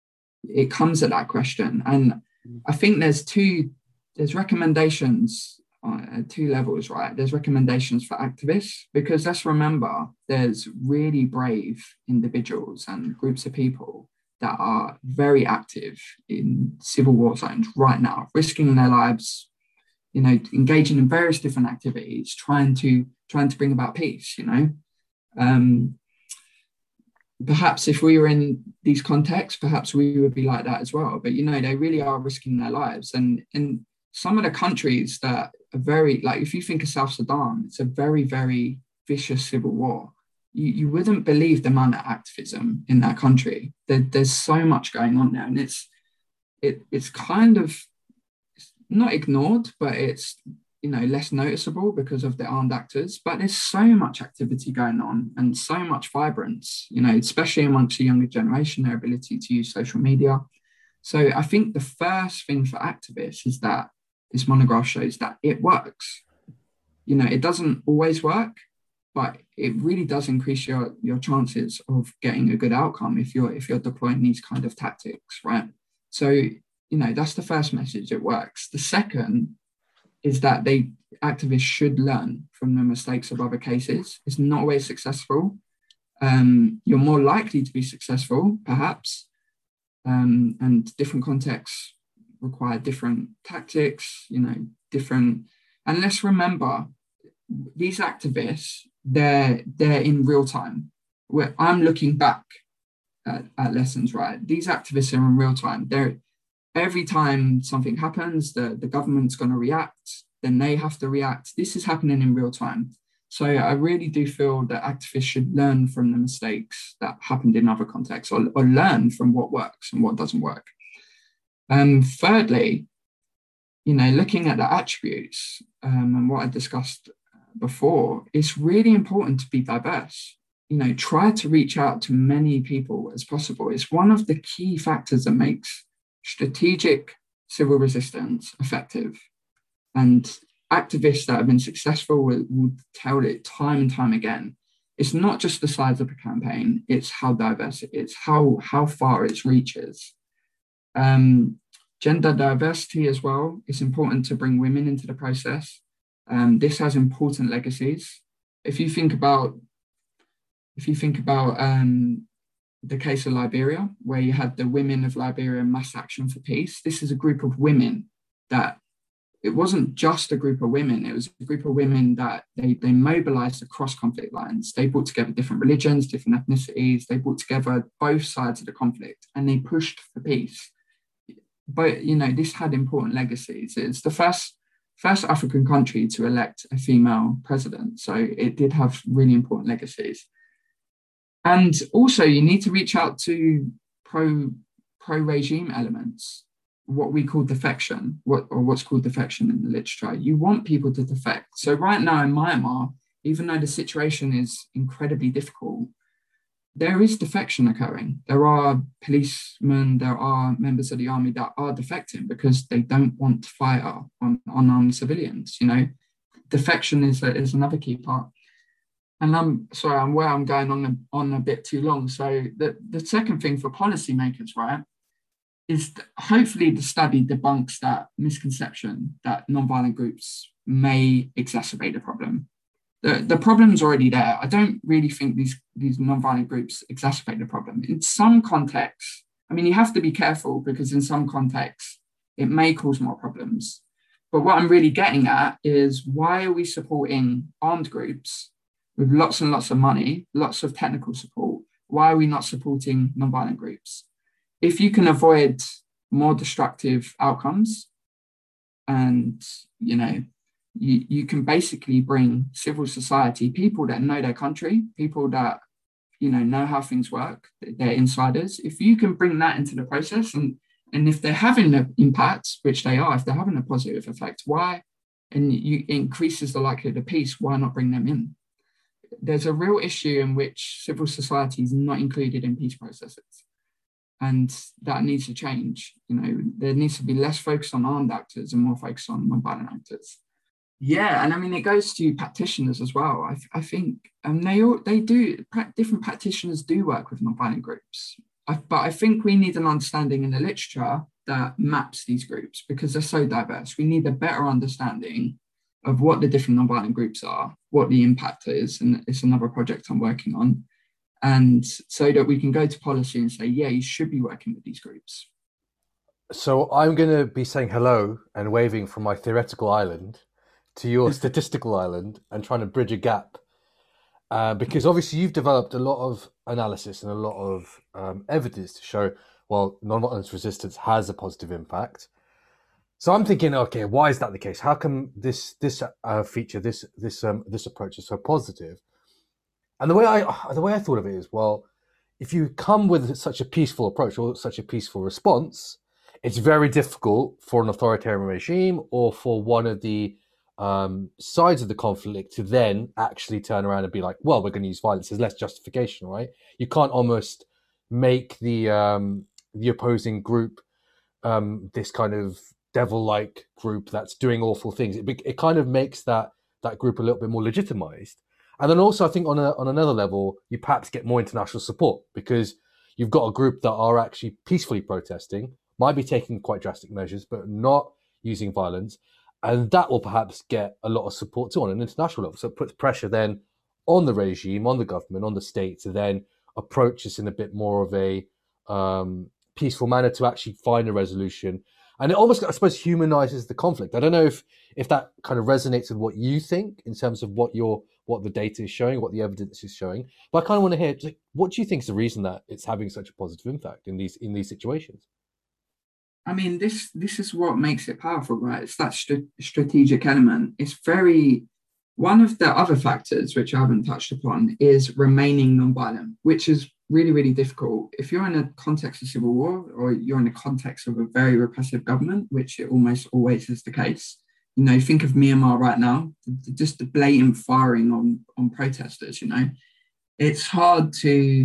it comes at that question, and I think there's two. There's recommendations at two levels, right? There's recommendations for activists, because let's remember, there's really brave individuals and groups of people that are very active in civil war zones right now, risking their lives, you know, engaging in various different activities, trying to trying to bring about peace, you know. Um, perhaps if we were in these contexts, perhaps we would be like that as well. But, you know, they really are risking their lives. And in some of the countries that are very, like if you think of South Sudan, it's a very, very vicious civil war. You, you wouldn't believe the amount of activism in that country. There, there's so much going on there. And it's it it's kind of not ignored, but it's, you know, less noticeable because of the armed actors. But there's so much activity going on and so much vibrance, you know, especially amongst the younger generation, their ability to use social media. So I think the first thing for activists is that this monograph shows that it works. You know, it doesn't always work, but it really does increase your, your chances of getting a good outcome if you're if you're deploying these kind of tactics, right? So, you know, that's the first message, it works. The second is that they activists should learn from the mistakes of other cases. It's not always successful. Um, you're more likely to be successful, perhaps, um, and different contexts require different tactics, you know, different. And let's remember, these activists, they're they're in real time. Where I'm looking back at, at lessons, right? These activists are in real time. They're every time something happens, the, the government's going to react, then they have to react. This is happening in real time. So I really do feel that activists should learn from the mistakes that happened in other contexts, or, or learn from what works and what doesn't work. And thirdly, you know, looking at the attributes um, and what I discussed before, it's really important to be diverse. You know, try to reach out to many people as possible. It's one of the key factors that makes strategic civil resistance effective. And activists that have been successful will, will tell it time and time again. It's not just the size of a campaign, it's how diverse it is, how, how far it reaches. Um, gender diversity as well. It's important to bring women into the process. Um, this has important legacies. If you think about, if you think about um, the case of Liberia, where you had the Women of Liberia Mass Action for Peace, this is a group of women that, it wasn't just a group of women, it was a group of women that they, they mobilized across conflict lines. They brought together different religions, different ethnicities, they brought together both sides of the conflict, and they pushed for peace. But, you know, this had important legacies. It's the first, first African country to elect a female president, so it did have really important legacies. And also, you need to reach out to pro, pro-regime elements, what we call defection, what or what's called defection in the literature. You want people to defect. So right now in Myanmar, even though the situation is incredibly difficult, there is defection occurring. There are policemen, there are members of the army that are defecting because they don't want to fire on unarmed civilians. You know, defection is a, is another key part. And I'm sorry, I'm where I'm going on a, on a bit too long. So the, the second thing for policymakers, right, is hopefully the study debunks that misconception that nonviolent groups may exacerbate the problem. The, the problem's already there. I don't really think these, these nonviolent groups exacerbate the problem. In some contexts, I mean, you have to be careful because in some contexts, it may cause more problems. But what I'm really getting at is, why are we supporting armed groups with lots and lots of money, lots of technical support? Why are we not supporting nonviolent groups? If you can avoid more destructive outcomes, and, you know, you, you can basically bring civil society, people that know their country, people that, you know, know how things work, they're insiders. If you can bring that into the process, and, and if they're having an impact, which they are, if they're having a positive effect, why, and you it increases the likelihood of peace, why not bring them in? There's a real issue in which civil society is not included in peace processes. And that needs to change. You know, there needs to be less focus on armed actors and more focus on nonviolent actors. Yeah, and I mean, it goes to practitioners as well. I, I think um, they all, they do, different practitioners do work with nonviolent groups. I, but I think we need an understanding in the literature that maps these groups because they're so diverse. We need a better understanding of what the different nonviolent groups are, what the impact is, and it's another project I'm working on. And so that we can go to policy and say, yeah, you should be working with these groups. So I'm going to be saying hello and waving from my theoretical island to your statistical island and trying to bridge a gap. Uh, because obviously you've developed a lot of analysis and a lot of um, evidence to show, well, nonviolence resistance has a positive impact. So I'm thinking, okay, why is that the case? How come this this uh, feature, this this um, this approach is so positive? And the way I the way I thought of it is, well, if you come with such a peaceful approach or such a peaceful response, it's very difficult for an authoritarian regime or for one of the um, sides of the conflict to then actually turn around and be like, well, we're going to use violence. There's less justification, right? You can't almost make the um, the opposing group um, this kind of devil-like group that's doing awful things. It, it kind of makes that that group a little bit more legitimized. And then also, I think on a on another level, you perhaps get more international support because you've got a group that are actually peacefully protesting, might be taking quite drastic measures, but not using violence. And that will perhaps get a lot of support too on an international level. So it puts pressure then on the regime, on the government, on the state to then approach this in a bit more of a um, peaceful manner to actually find a resolution. And it almost, I suppose, humanizes the conflict. I don't know if if that kind of resonates with what you think in terms of what your what the data is showing, what the evidence is showing. But I kind of want to hear, like, what do you think is the reason that it's having such a positive impact in these in these situations? I mean, this this is what makes it powerful, right? It's that st- strategic element. It's very, one of the other factors, which I haven't touched upon, is remaining nonviolent, which is really, really difficult. If you're in a context of civil war or you're in the context of a very repressive government, which it almost always is the case, you know, think of Myanmar right now, just the blatant firing on, on protesters, you know, it's hard to,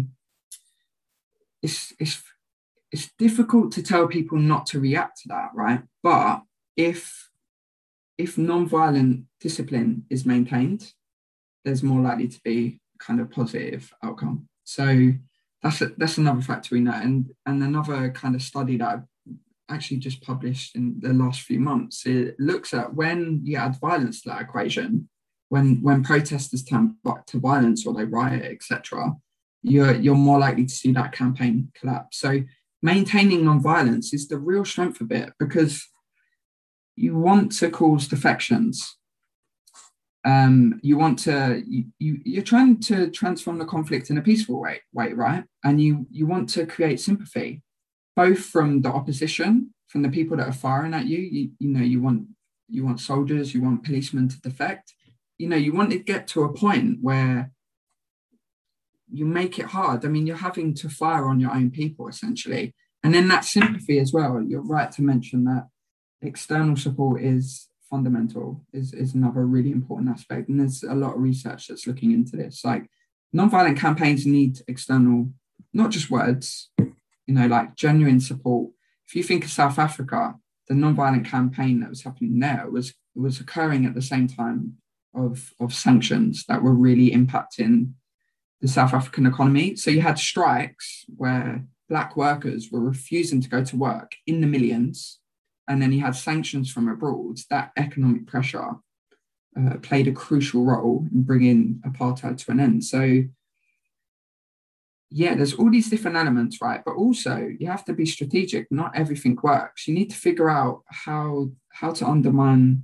it's, it's, it's difficult to tell people not to react to that, right? But if, if nonviolent discipline is maintained, there's more likely to be kind of positive outcome. So that's a, that's another factor we know. And, and another kind of study that actually just published in the last few months. It looks at when you add violence to that equation, when when protesters turn back to violence or they riot, et cetera, you're you're more likely to see that campaign collapse. So maintaining non-violence is the real strength of it, because you want to cause defections. Um, you want to, you, you, you're trying to transform the conflict in a peaceful way, way, right? And you, you want to create sympathy, both from the opposition, from the people that are firing at you. You, you know, you want, you want soldiers, you want policemen to defect. You know, you want to get to a point where you make it hard. I mean, you're having to fire on your own people, essentially. And then that sympathy as well. You're right to mention that external support is fundamental, is, is another really important aspect. And there's a lot of research that's looking into this. Like, nonviolent campaigns need external, not just words, you know, like genuine support. If you think of South Africa, the nonviolent campaign that was happening there was, was occurring at the same time of, of sanctions that were really impacting the South African economy. So you had strikes where Black workers were refusing to go to work in the millions. And then you had sanctions from abroad. That economic pressure uh, played a crucial role in bringing apartheid to an end. So, yeah, there's all these different elements, right? But also you have to be strategic. Not everything works. You need to figure out how, how to undermine,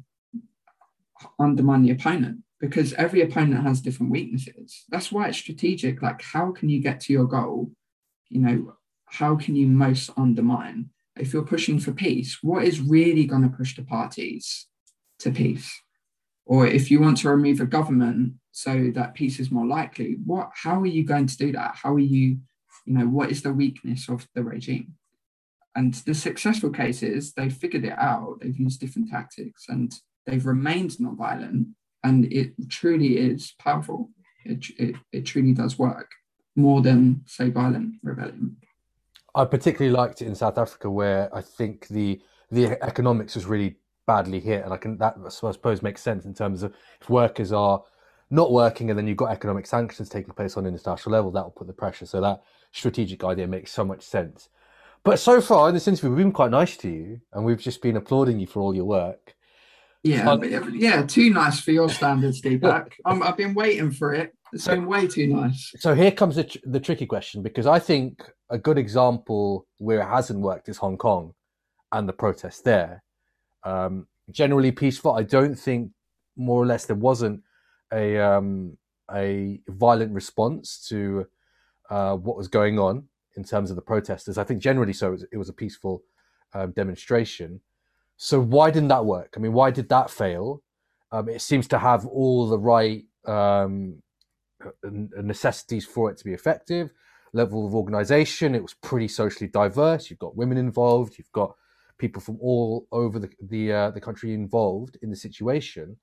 undermine the opponent, because every opponent has different weaknesses. That's why it's strategic. Like, how can you get to your goal? You know, how can you most undermine? If you're pushing for peace, what is really going to push the parties to peace? Or if you want to remove a government so that peace is more likely, what? How are you going to do that? How are you, you know, what is the weakness of the regime? And the successful cases, they've figured it out. They've used different tactics and they've remained nonviolent. And it truly is powerful. It, it, it truly does work more than, say, violent rebellion. I particularly liked it in South Africa, where I think the the economics was really badly hit, and I can that I suppose makes sense in terms of if workers are not working, and then you've got economic sanctions taking place on an international level, that will put the pressure. So that strategic idea makes so much sense. But so far in this interview, we've been quite nice to you, and we've just been applauding you for all your work. Yeah, um, but yeah, too nice for your standards, Deepak. um, I've been waiting for it. It's so, been way too nice. So here comes the, the tricky question, because I think a good example where it hasn't worked is Hong Kong and the protests there. Um, generally peaceful. I don't think, more or less, there wasn't a um, a violent response to uh, what was going on in terms of the protesters. I think generally so, it was, it was a peaceful um, demonstration. So why didn't that work? I mean, why did that fail? Um, it seems to have all the right um, necessities for it to be effective. Level of organization, it was pretty socially diverse. You've got women involved. You've got people from all over the the, uh, the country involved in the situation.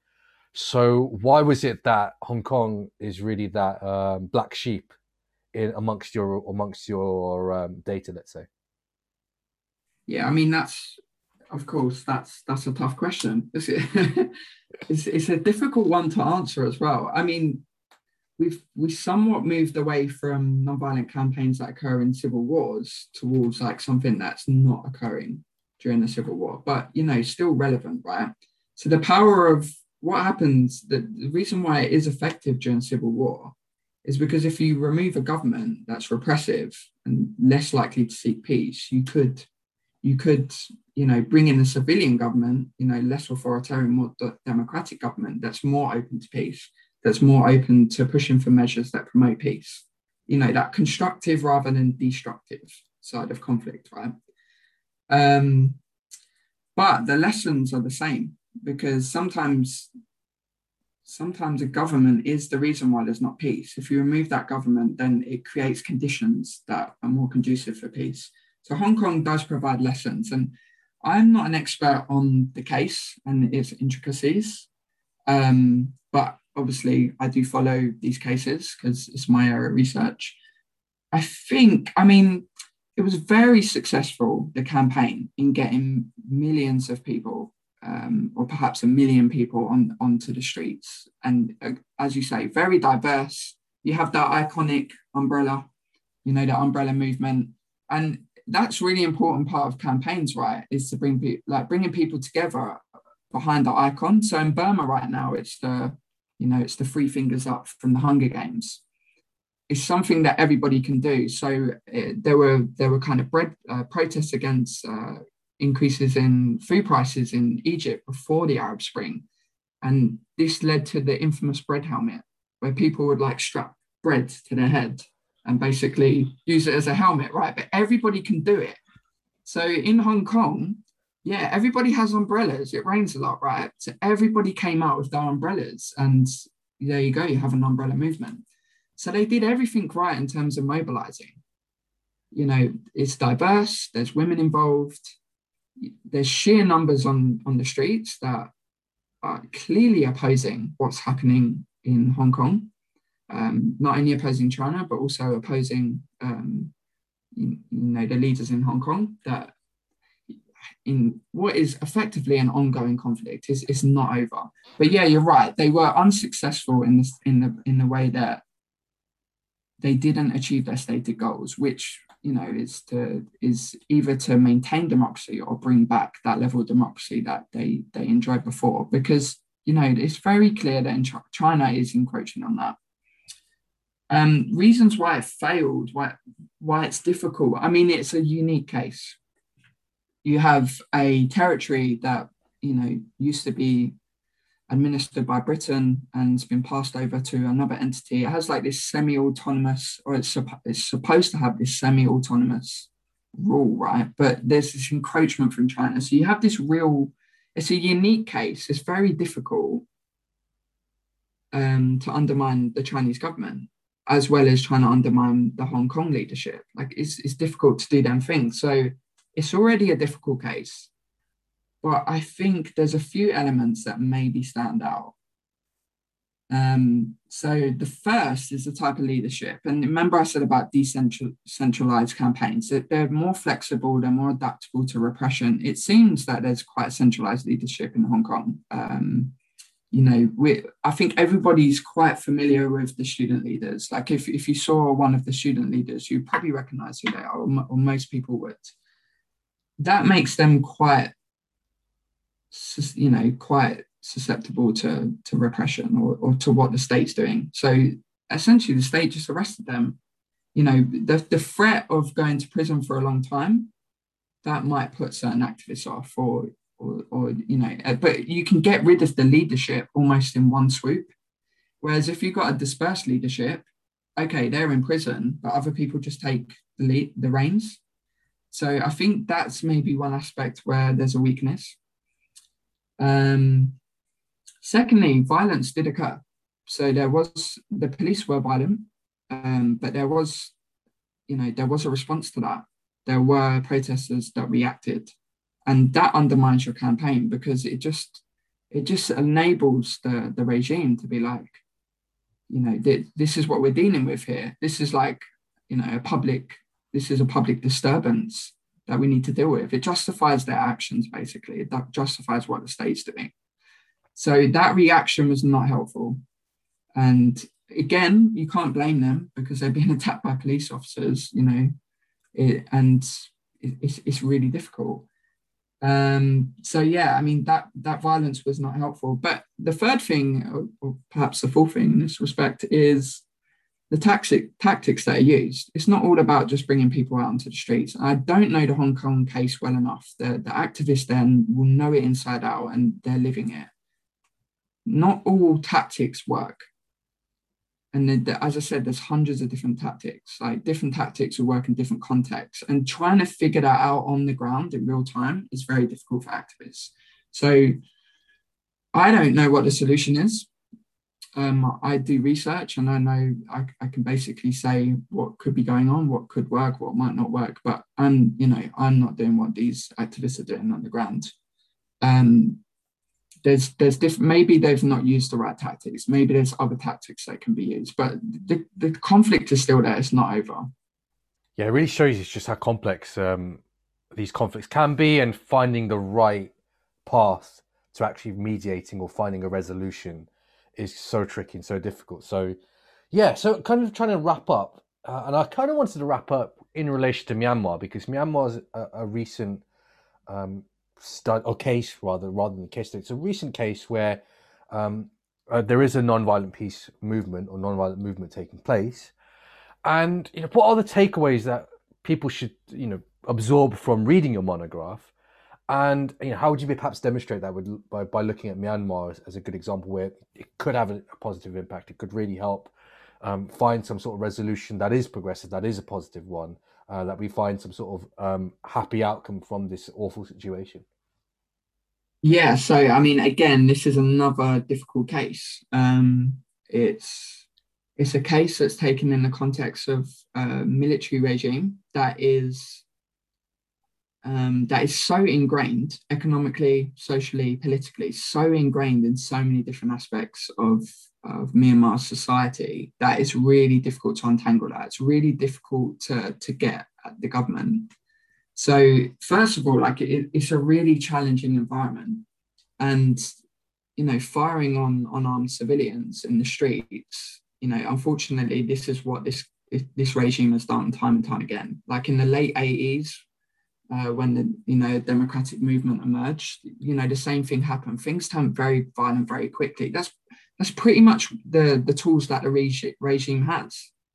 So why was it that Hong Kong is really that um, black sheep in amongst your amongst your um, data, let's say? Yeah, I mean, that's, of course, that's that's a tough question. It's, it's, it's a difficult one to answer as well. I mean, we've we somewhat moved away from nonviolent campaigns that occur in civil wars towards like something that's not occurring during the civil war, but, you know, still relevant, right? So the power of what happens, the, the reason why it is effective during civil war is because if you remove a government that's repressive and less likely to seek peace, you could you could, you know, bring in a civilian government, you know, less authoritarian, more democratic government that's more open to peace, that's more open to pushing for measures that promote peace, you know, that constructive rather than destructive side of conflict, right? Um, but the lessons are the same, because sometimes, sometimes a government is the reason why there's not peace. If you remove that government, then it creates conditions that are more conducive for peace. So Hong Kong does provide lessons, and I'm not an expert on the case and its intricacies, um, but obviously I do follow these cases because it's my area of research. I think, I mean, it was very successful, the campaign, in getting millions of people, um, or perhaps a million people on onto the streets. And uh, as you say, very diverse. You have that iconic umbrella, you know, the umbrella movement. And that's really important part of campaigns, right? Is to bring people, like bringing people together behind the icon. So in Burma right now, it's the, you know, it's the three fingers up from the Hunger Games. It's something that everybody can do. So it, there were there were kind of bread uh, protests against uh, increases in food prices in Egypt before the Arab Spring, and this led to the infamous bread helmet, where people would like strap bread to their head and basically use it as a helmet, right? But everybody can do it. So in Hong Kong, yeah, everybody has umbrellas. It rains a lot, right? So everybody came out with their umbrellas, and there you go, you have an umbrella movement. So they did everything right in terms of mobilizing. You know, it's diverse, there's women involved, there's sheer numbers on, on the streets that are clearly opposing what's happening in Hong Kong. Um, not only opposing China, but also opposing, um, you, you know, the leaders in Hong Kong, that in what is effectively an ongoing conflict is, is not over. But yeah, you're right. They were unsuccessful in this, in the in the way that they didn't achieve their stated goals, which, you know, is to is either to maintain democracy or bring back that level of democracy that they they enjoyed before. Because, you know, it's very clear that in Ch- China is encroaching on that. Um, reasons why it failed, why why it's difficult. I mean, it's a unique case. You have a territory that, you know, used to be administered by Britain and it's been passed over to another entity. It has like this semi-autonomous, or it's, supp- it's supposed to have this semi-autonomous rule, right? But there's this encroachment from China. So you have this real, it's a unique case. It's very difficult um, to undermine the Chinese government, as well as trying to undermine the Hong Kong leadership. Like it's, it's difficult to do them things. So it's already a difficult case. But I think there's a few elements that maybe stand out. Um, so the first is the type of leadership. And remember I said about decentralized campaigns, that they're more flexible, they're more adaptable to repression. It seems that there's quite centralized leadership in Hong Kong. Um, you know, we, I think everybody's quite familiar with the student leaders. Like if, if you saw one of the student leaders, you probably recognize who they are, or, or most people would. That makes them quite, you know, quite susceptible to, to repression or, or to what the state's doing. So essentially the state just arrested them. You know, the, the threat of going to prison for a long time, that might put certain activists off, or, or, or you know, but you can get rid of the leadership almost in one swoop. Whereas if you've got a dispersed leadership, okay, they're in prison, but other people just take the lead, the reins. So I think that's maybe one aspect where there's a weakness. Um, secondly, violence did occur. So there was, the police were violent, um, but there was, you know, there was a response to that. There were protesters that reacted, and that undermines your campaign, because it just, it just enables the, the regime to be like, you know, th- this is what we're dealing with here. This is like, you know, a public, this is a public disturbance that we need to deal with. It justifies their actions, basically. It justifies what the state's doing. So that reaction was not helpful. And again, you can't blame them, because they're being attacked by police officers, you know, it, and it, it's, it's really difficult. Um, so yeah, I mean, that, that violence was not helpful. But the third thing, or, or perhaps the fourth thing in this respect, is the tactic, tactics that are used. It's not all about just bringing people out onto the streets. I don't know the Hong Kong case well enough. The, the activists then will know it inside out, and they're living it. Not all tactics work. And the, the, as I said, there's hundreds of different tactics. Like different tactics will work in different contexts. And trying to figure that out on the ground in real time is very difficult for activists. So I don't know what the solution is. Um, I do research, and I know I, I can basically say what could be going on, what could work, what might not work. But I'm, you know, I'm not doing what these activists are doing on the ground. Um, there's, there's different. Maybe they've not used the right tactics. Maybe there's other tactics that can be used. But the, the conflict is still there. It's not over. Yeah, it really shows you just how complex um, these conflicts can be, and finding the right path to actually mediating or finding a resolution is so tricky and so difficult. So yeah, so kind of trying to wrap up, uh, and I kind of wanted to wrap up in relation to Myanmar, because Myanmar is a, a recent um, stud or case rather rather than case study. It's a recent case where um, uh, there is a non-violent peace movement or non-violent movement taking place, and you know, what are the takeaways that people should you know absorb from reading your monograph? And you know, how would you perhaps demonstrate that with, by by looking at Myanmar as, as a good example where it could have a, a positive impact? It could really help um, find some sort of resolution that is progressive, that is a positive one, uh, that we find some sort of um, happy outcome from this awful situation. Yeah. So I mean, again, this is another difficult case. Um, it's it's a case that's taken in the context of a military regime that is. Um, that is so ingrained economically, socially, politically, so ingrained in so many different aspects of, of Myanmar society that it's really difficult to untangle that. It's really difficult to, to get at the government. So first of all, like it, it's a really challenging environment. And, you know, firing on unarmed civilians in the streets, you know, unfortunately, this is what this, this regime has done time and time again. Like in the late eighties, Uh, when the you know democratic movement emerged, you know the same thing happened. Things turned very violent very quickly. That's that's pretty much the the tools that the regi- regime has.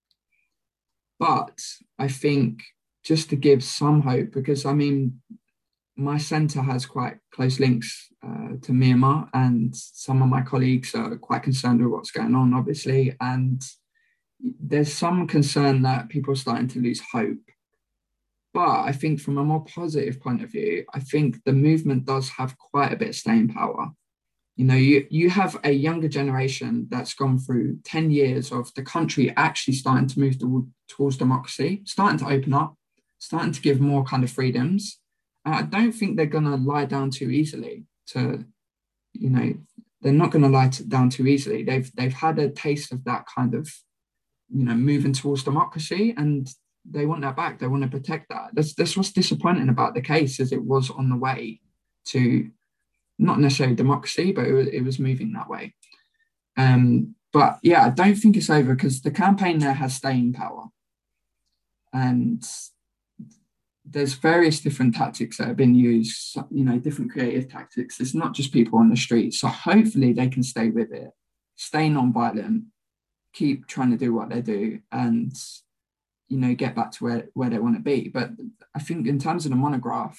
But I think just to give some hope, because I mean, my centre has quite close links uh, to Myanmar, and some of my colleagues are quite concerned with what's going on, obviously, and there's some concern that people are starting to lose hope. But I think from a more positive point of view, I think the movement does have quite a bit of staying power. You know, you, you have a younger generation that's gone through ten years of the country actually starting to move to, towards democracy, starting to open up, starting to give more kind of freedoms. And I don't think they're going to lie down too easily to, you know, they're not going to lie down too easily. They've, they've had a taste of that kind of, you know, moving towards democracy, and they want that back. They want to protect that. That's, that's what's disappointing about the case, is it was on the way to not necessarily democracy, but it was, it was moving that way. Um, but yeah, I don't think it's over, because the campaign there has staying power. And there's various different tactics that have been used, you know, different creative tactics. It's not just people on the street. So hopefully they can stay with it, stay non-violent, keep trying to do what they do, and you know, get back to where, where they want to be. But I think in terms of the monograph,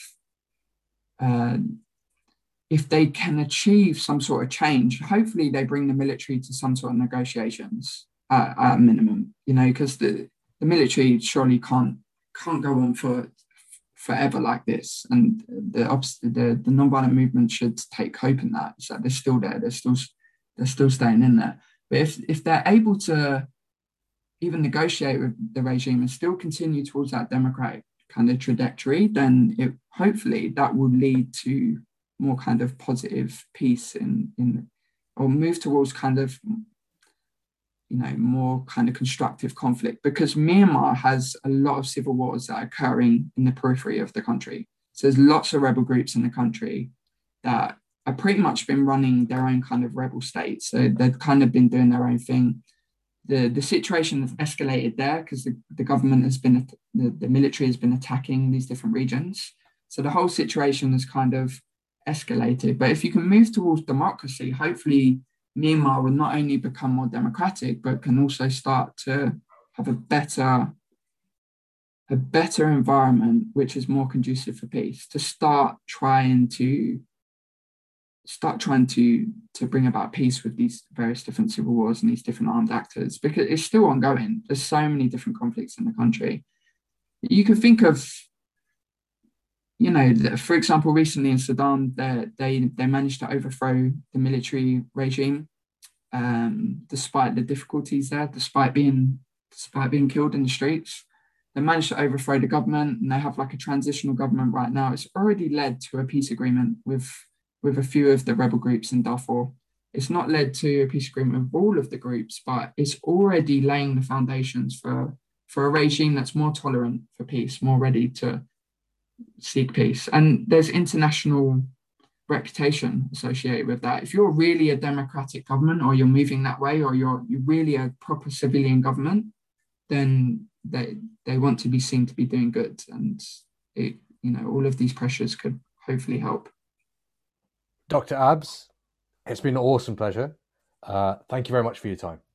uh, if they can achieve some sort of change, hopefully they bring the military to some sort of negotiations at, at a minimum, you know, because the, the military surely can't can't go on for forever like this. And the the, the non-violent movement should take hope in that. So they're still there, they're still they're still staying in there. But if if they're able to even negotiate with the regime and still continue towards that democratic kind of trajectory, then it hopefully that will lead to more kind of positive peace in in or move towards kind of, you know, more kind of constructive conflict, because Myanmar has a lot of civil wars that are occurring in the periphery of the country. So there's lots of rebel groups in the country that have pretty much been running their own kind of rebel state. So they've kind of been doing their own thing. The, the situation has escalated there because the, the government has been, the, the military has been attacking these different regions. So the whole situation has kind of escalated. But if you can move towards democracy, hopefully Myanmar will not only become more democratic, but can also start to have a better, a better environment, which is more conducive for peace, to start trying to start trying to to bring about peace with these various different civil wars and these different armed actors, because it's still ongoing. There's so many different conflicts in the country. You can think of, you know, for example, recently in Sudan, they they, they managed to overthrow the military regime, um, despite the difficulties there, despite being despite being killed in the streets. They managed to overthrow the government, and they have like a transitional government right now. It's already led to a peace agreement with with a few of the rebel groups in Darfur. It's not led to a peace agreement with all of the groups, but it's already laying the foundations for, for a regime that's more tolerant for peace, more ready to seek peace. And there's international reputation associated with that. If you're really a democratic government, or you're moving that way, or you're, you're really a proper civilian government, then they they want to be seen to be doing good, and it, you know, all of these pressures could hopefully help. Doctor Abs, it's been an awesome pleasure. Uh, thank you very much for your time.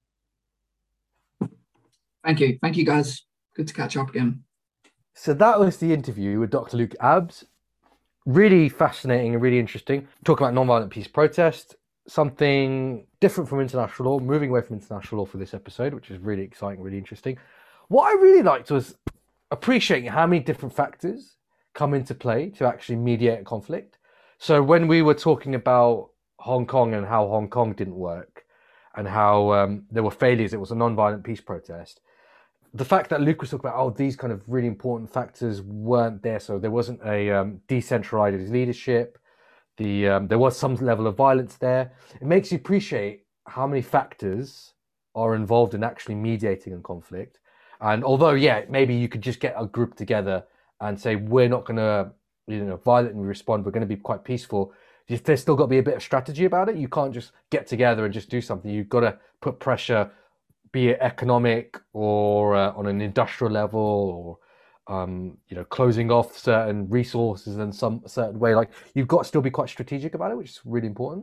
Thank you. Thank you, guys. Good to catch up again. So that was the interview with Doctor Luke Abs. Really fascinating and really interesting. Talk about nonviolent peace protest, something different from international law, moving away from international law for this episode, which is really exciting, really interesting. What I really liked was appreciating how many different factors come into play to actually mediate a conflict. So when we were talking about Hong Kong and how Hong Kong didn't work and how um, there were failures, it was a non-violent peace protest. The fact that Luke was talking about, oh, these kind of really important factors weren't there. So there wasn't a um, decentralized leadership. The um, there was some level of violence there. It makes you appreciate how many factors are involved in actually mediating a conflict. And although, yeah, maybe you could just get a group together and say, we're not going to, you know, violently respond. We're going to be quite peaceful. There's still got to be a bit of strategy about it. You can't just get together and just do something. You've got to put pressure, be it economic or uh, on an industrial level, or um, you know, closing off certain resources in some certain way. Like, you've got to still be quite strategic about it, which is really important.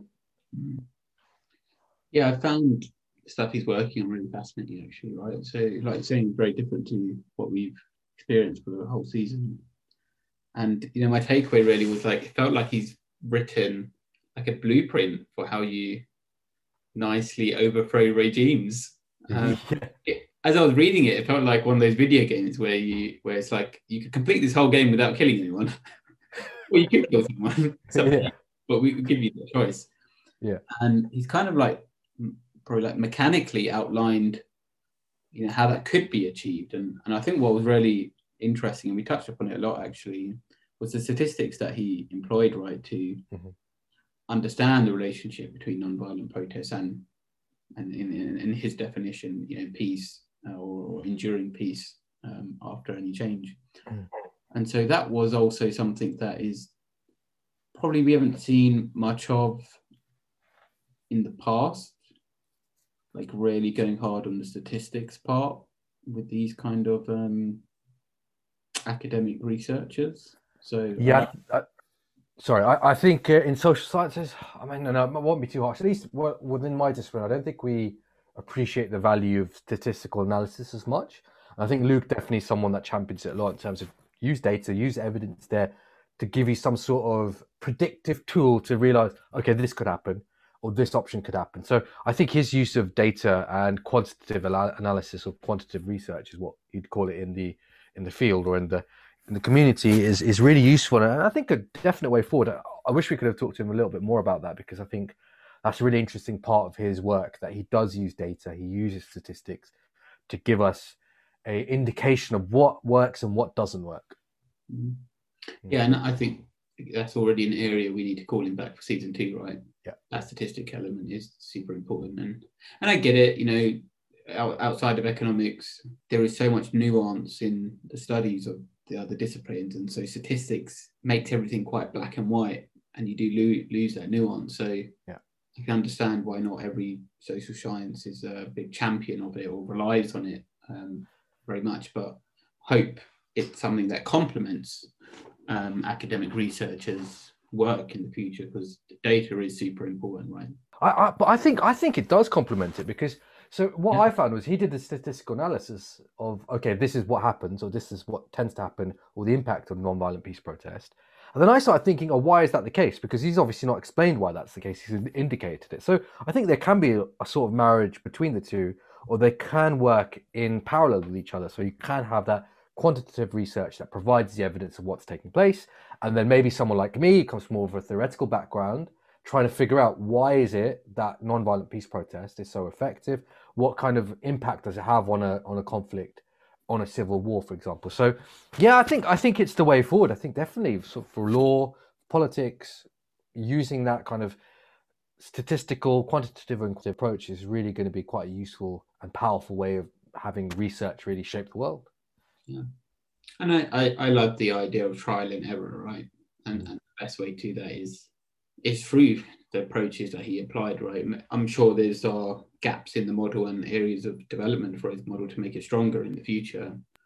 Yeah, I found stuff he's working on really fascinating, actually, right? So, like saying, very different to what we've experienced for the whole season. And, you know, my takeaway really was like, it felt like he's written like a blueprint for how you nicely overthrow regimes. Um, it, as I was reading it, it felt like one of those video games where you, where it's like, you could complete this whole game without killing anyone. Well, you could kill someone, Yeah. but we would give you the choice. Yeah. And he's kind of like, probably like mechanically outlined, you know, how that could be achieved. And, and I think what was really interesting, and we touched upon it a lot actually, was the statistics that he employed, right, to mm-hmm. understand the relationship between nonviolent protests and, and in, in, in his definition, you know, peace uh, or, or enduring peace um, after any change. Mm. And so that was also something that is probably we haven't seen much of in the past, like really going hard on the statistics part with these kind of um, academic researchers. So yeah, uh, I, sorry, I, I think uh, in social sciences, I mean, no, no, it won't be too harsh. At least within my discipline, I don't think we appreciate the value of statistical analysis as much. And I think Luke definitely is someone that champions it a lot in terms of use data, use evidence there to give you some sort of predictive tool to realize, okay, this could happen, or this option could happen. So I think his use of data and quantitative analysis or quantitative research is what you'd call it in the in the field or in the in the community is is really useful, and I think a definite way forward. I, I wish we could have talked to him a little bit more about that, because I think that's a really interesting part of his work, that he does use data, he uses statistics to give us a indication of what works and what doesn't work. Mm-hmm. Yeah, and I think that's already an area we need to call him back for season two, right? Yeah, that statistic element is super important, and and I get it. You know, outside of economics, there is so much nuance in the studies of the other disciplines, and so statistics makes everything quite black and white, and you do lo- lose that nuance. So yeah, you can understand why not every social science is a big champion of it or relies on it um, very much, but hope it's something that complements um, academic researchers' work in the future, because data is super important, right? I, I, but I think I think it does complement it, because so what yeah. I found was he did the statistical analysis of, okay, this is what happens, or this is what tends to happen, or the impact of nonviolent peace protest. And then I started thinking, oh, why is that the case? Because he's obviously not explained why that's the case. He's indicated it. So I think there can be a, a sort of marriage between the two, or they can work in parallel with each other. So you can have that quantitative research that provides the evidence of what's taking place. And then maybe someone like me comes from more of a theoretical background, trying to figure out why is it that nonviolent peace protest is so effective? What kind of impact does it have on a on a conflict, on a civil war, for example? So, yeah, I think I think it's the way forward. I think definitely sort of for law, politics, using that kind of statistical, quantitative and quantitative approach is really going to be quite a useful and powerful way of having research really shape the world. Yeah, and I I, I love the idea of trial and error, right? And, and the best way to that is. is through the approaches that he applied, right? I'm sure there's uh, gaps in the model and areas of development for his model to make it stronger in the future.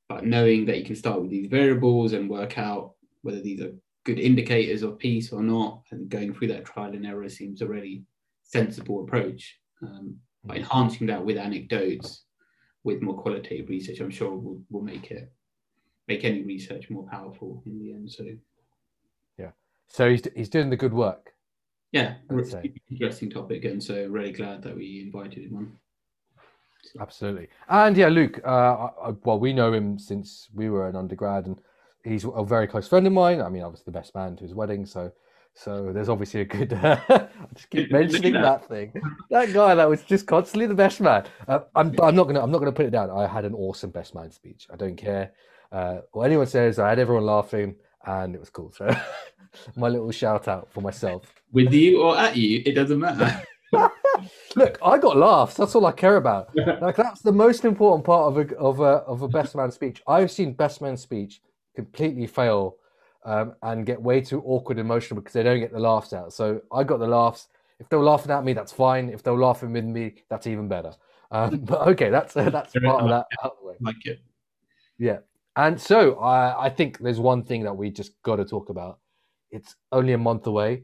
but knowing that you can start with these variables and work out whether these are good indicators of peace or not, and going through that trial and error seems a really sensible approach. Um, but enhancing that with anecdotes, with more qualitative research, I'm sure will will make it make any research more powerful in the end. So yeah, so he's he's doing the good work. Yeah, really interesting topic, and so really glad that we invited him on. Absolutely. And yeah, Luke, uh, I, well, we know him since we were an undergrad, and he's a very close friend of mine. I mean, I was the best man to his wedding, so so there's obviously a good. Uh, I just keep mentioning that thing. That guy that was just constantly the best man. Uh, I'm, but I'm not gonna. I'm not gonna put it down. I had an awesome best man speech. I don't care uh, what anyone says. I had everyone laughing, and it was cool. So my little shout out for myself. With you or at you, it doesn't matter. Look, I got laughs. That's all I care about. Like that's the most important part of a of a of a best man speech. I've seen best man speech completely fail um, and get way too awkward and emotional because they don't get the laughs out. So I got the laughs. If they were laughing at me, that's fine. If they were laughing with me, that's even better. Um, but okay, that's uh, that's part of that out of the way. Like it. Yeah, and so I I think there's one thing that we just got to talk about. It's only a month away.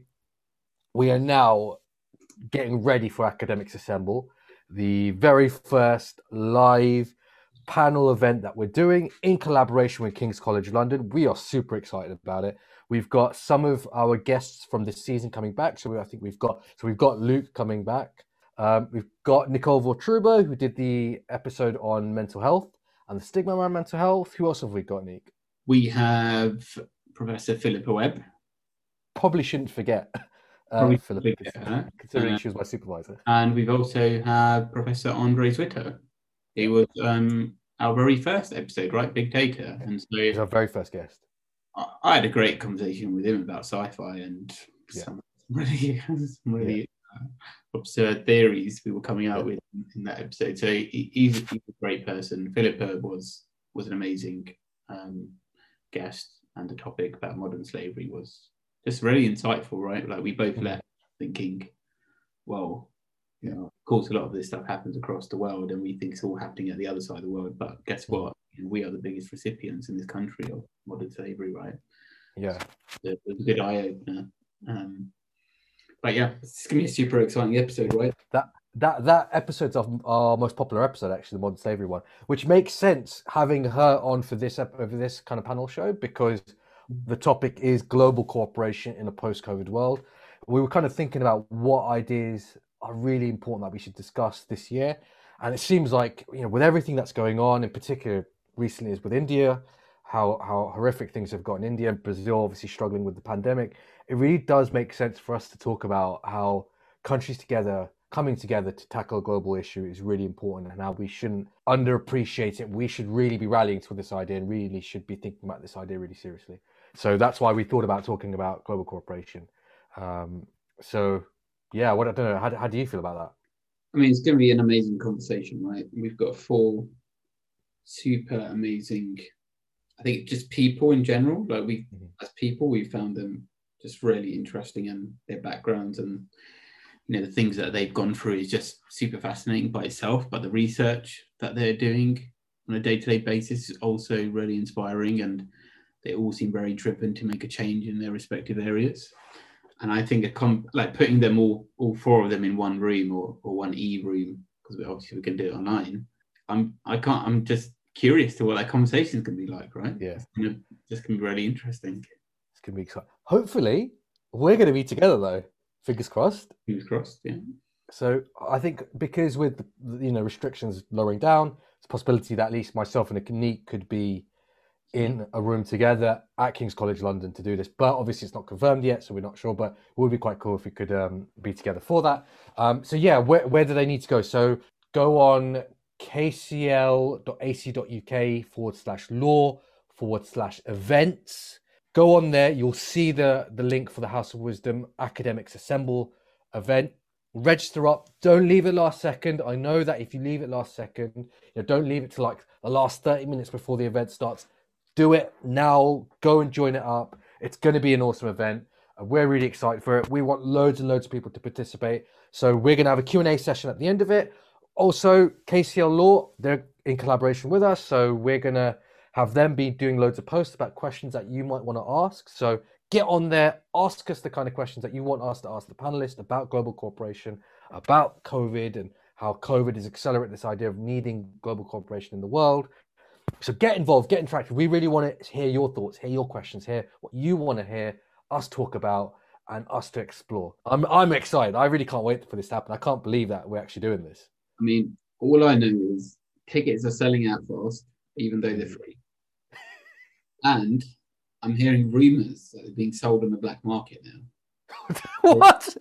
We are now getting ready for Academics Assemble, the very first live panel event that we're doing in collaboration with King's College London. We are super excited about it. We've got some of our guests from this season coming back. So we, I think we've got so we've got Luke coming back. Um, we've got Nicole Vortruba, who did the episode on mental health and the stigma around mental health. Who else have we got, Nick? We have Professor Philippa Webb. Probably shouldn't forget. Uh, Philippa, uh, considering uh, she was my supervisor. And we've also had Professor Andre Zwitter. He was um, our very first episode, right? Big Data. And so he was our very first guest. I, I had a great conversation with him about sci-fi and yeah. some really, some really yeah. uh, absurd theories we were coming out yeah. with in, in that episode. So he, he's, he's a great person. Philippa was was an amazing um, guest, and the topic about modern slavery was just really insightful, right? Like we both left thinking, well, you know, of course, a lot of this stuff happens across the world, and we think it's all happening at the other side of the world. But guess what? You know, we are the biggest recipients in this country of modern slavery, right? Yeah, it was a good eye opener. Um, but yeah, it's gonna be a super exciting episode, right? That that that episode's our, our most popular episode, actually, the modern slavery one, which makes sense having her on for this for this kind of panel show because the topic is global cooperation in a post-COVID world. We were kind of thinking about what ideas are really important that we should discuss this year. And it seems like, you know, with everything that's going on, in particular recently is with India, how, how horrific things have got in India, and Brazil obviously struggling with the pandemic. It really does make sense for us to talk about how countries together, coming together to tackle a global issue is really important, and how we shouldn't underappreciate it. We should really be rallying to this idea and really should be thinking about this idea really seriously. So that's why we thought about talking about global cooperation. Um, so, yeah, what I don't know. How, how do you feel about that? I mean, it's going to be an amazing conversation, right? We've got four super amazing, I think, just people in general. Like we, mm-hmm. as people, we found them just really interesting, and their backgrounds and you know the things that they've gone through is just super fascinating by itself. But the research that they're doing on a day-to-day basis is also really inspiring, and they all seem very driven to make a change in their respective areas. And I think a com- like putting them all, all four of them in one room or, or one e room, because we obviously we can do it online. I'm I can't. I'm just curious to what that conversation is going to be like, right? Yeah, it's gonna, just going to be really interesting. It's going to be exciting. Hopefully, we're going to be together though. Fingers crossed. Fingers crossed. Yeah. So I think because with you know restrictions lowering down, it's a possibility that at least myself and Nick could be in a room together at King's College London to do this, but obviously it's not confirmed yet, so we're not sure, but it would be quite cool if we could um, be together for that. Um, so yeah, where, where do they need to go? So go on kcl.ac.uk forward slash law forward slash events. Go on there, you'll see the, the link for the House of Wisdom Academics Assemble event. Register up. Don't leave it last second. I know that if you leave it last second, you know, don't leave it to like the last thirty minutes before the event starts. Do it now. Go and join it up. It's going to be an awesome event. We're really excited for it. We want loads and loads of people to participate. So we're going to have a Q and A session at the end of it. Also, K C L Law, they're in collaboration with us. So we're going to have them be doing loads of posts about questions that you might want to ask. So get on there, ask us the kind of questions that you want us to ask the panelists about global cooperation, about COVID, and how COVID is accelerating this idea of needing global cooperation in the world. So get involved, get interactive. We really want to hear your thoughts, hear your questions, hear what you want to hear us talk about and us to explore. I'm I'm excited. I really can't wait for this to happen. I can't believe that we're actually doing this. I mean, all I know is tickets are selling out fast, even though they're free. And I'm hearing rumours that they're being sold on the black market now. What?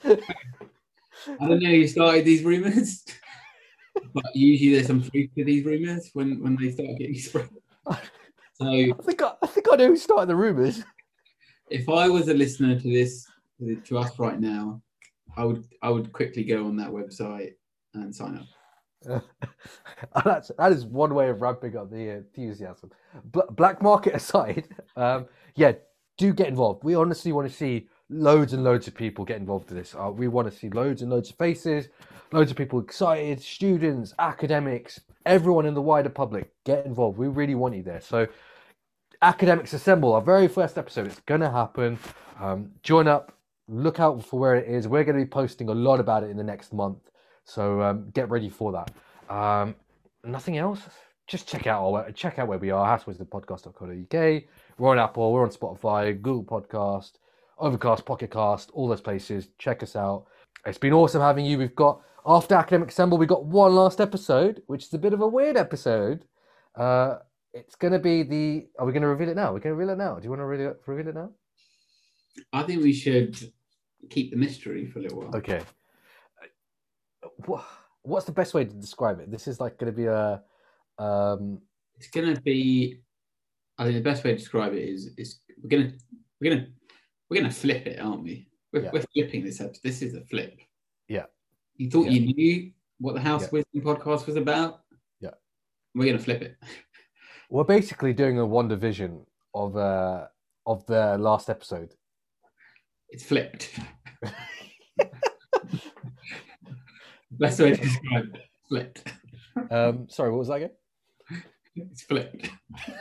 I don't know who started these rumours, but usually there's some truth to these rumours when, when they start getting spread. So I think I, I think I know who started the rumours. If I was a listener to this, to us right now, I would I would quickly go on that website and sign up. Uh, that's that is one way of ramping up the enthusiasm. But black market aside, um, yeah, do get involved. We honestly want to see loads and loads of people get involved in this. Uh, we want to see loads and loads of faces, loads of people excited, students, academics, everyone in the wider public, get involved. We really want you there. So Academics Assemble, our very first episode, it's going to happen. Um, join up, look out for where it is. We're going to be posting a lot about it in the next month. So um, get ready for that. Um, nothing else? Just check out our, check out where we are, house wisdom podcast dot co dot U K. We're on Apple, we're on Spotify, Google Podcast, Overcast, Pocket Cast, all those places. Check us out. It's been awesome having you. We've got, after Academic Assemble, we've got one last episode, which is a bit of a weird episode. Uh, it's going to be the, are we going to reveal it now? We're going to reveal it now. Do you want to reveal it, reveal it now? I think we should keep the mystery for a little while. Okay. What's the best way to describe it? This is like going to be a... Um... It's going to be, I think the best way to describe it is, is we're going to, we're going to, we're going to flip it, aren't we? We're, Yeah. we're flipping this episode. This is a flip. Yeah. You thought Yeah. you knew what the House Yeah. Wisdom podcast was about? Yeah. We're going to flip it. We're basically doing a one division of uh of the last episode. It's flipped. Best way to describe it. Flipped. Um, sorry, what was that again? It's flipped.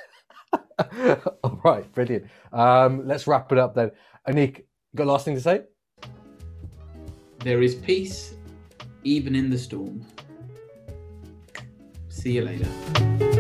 All right, brilliant. Um, let's wrap it up then. Anik, got a last thing to say? There is peace even in the storm. See you later.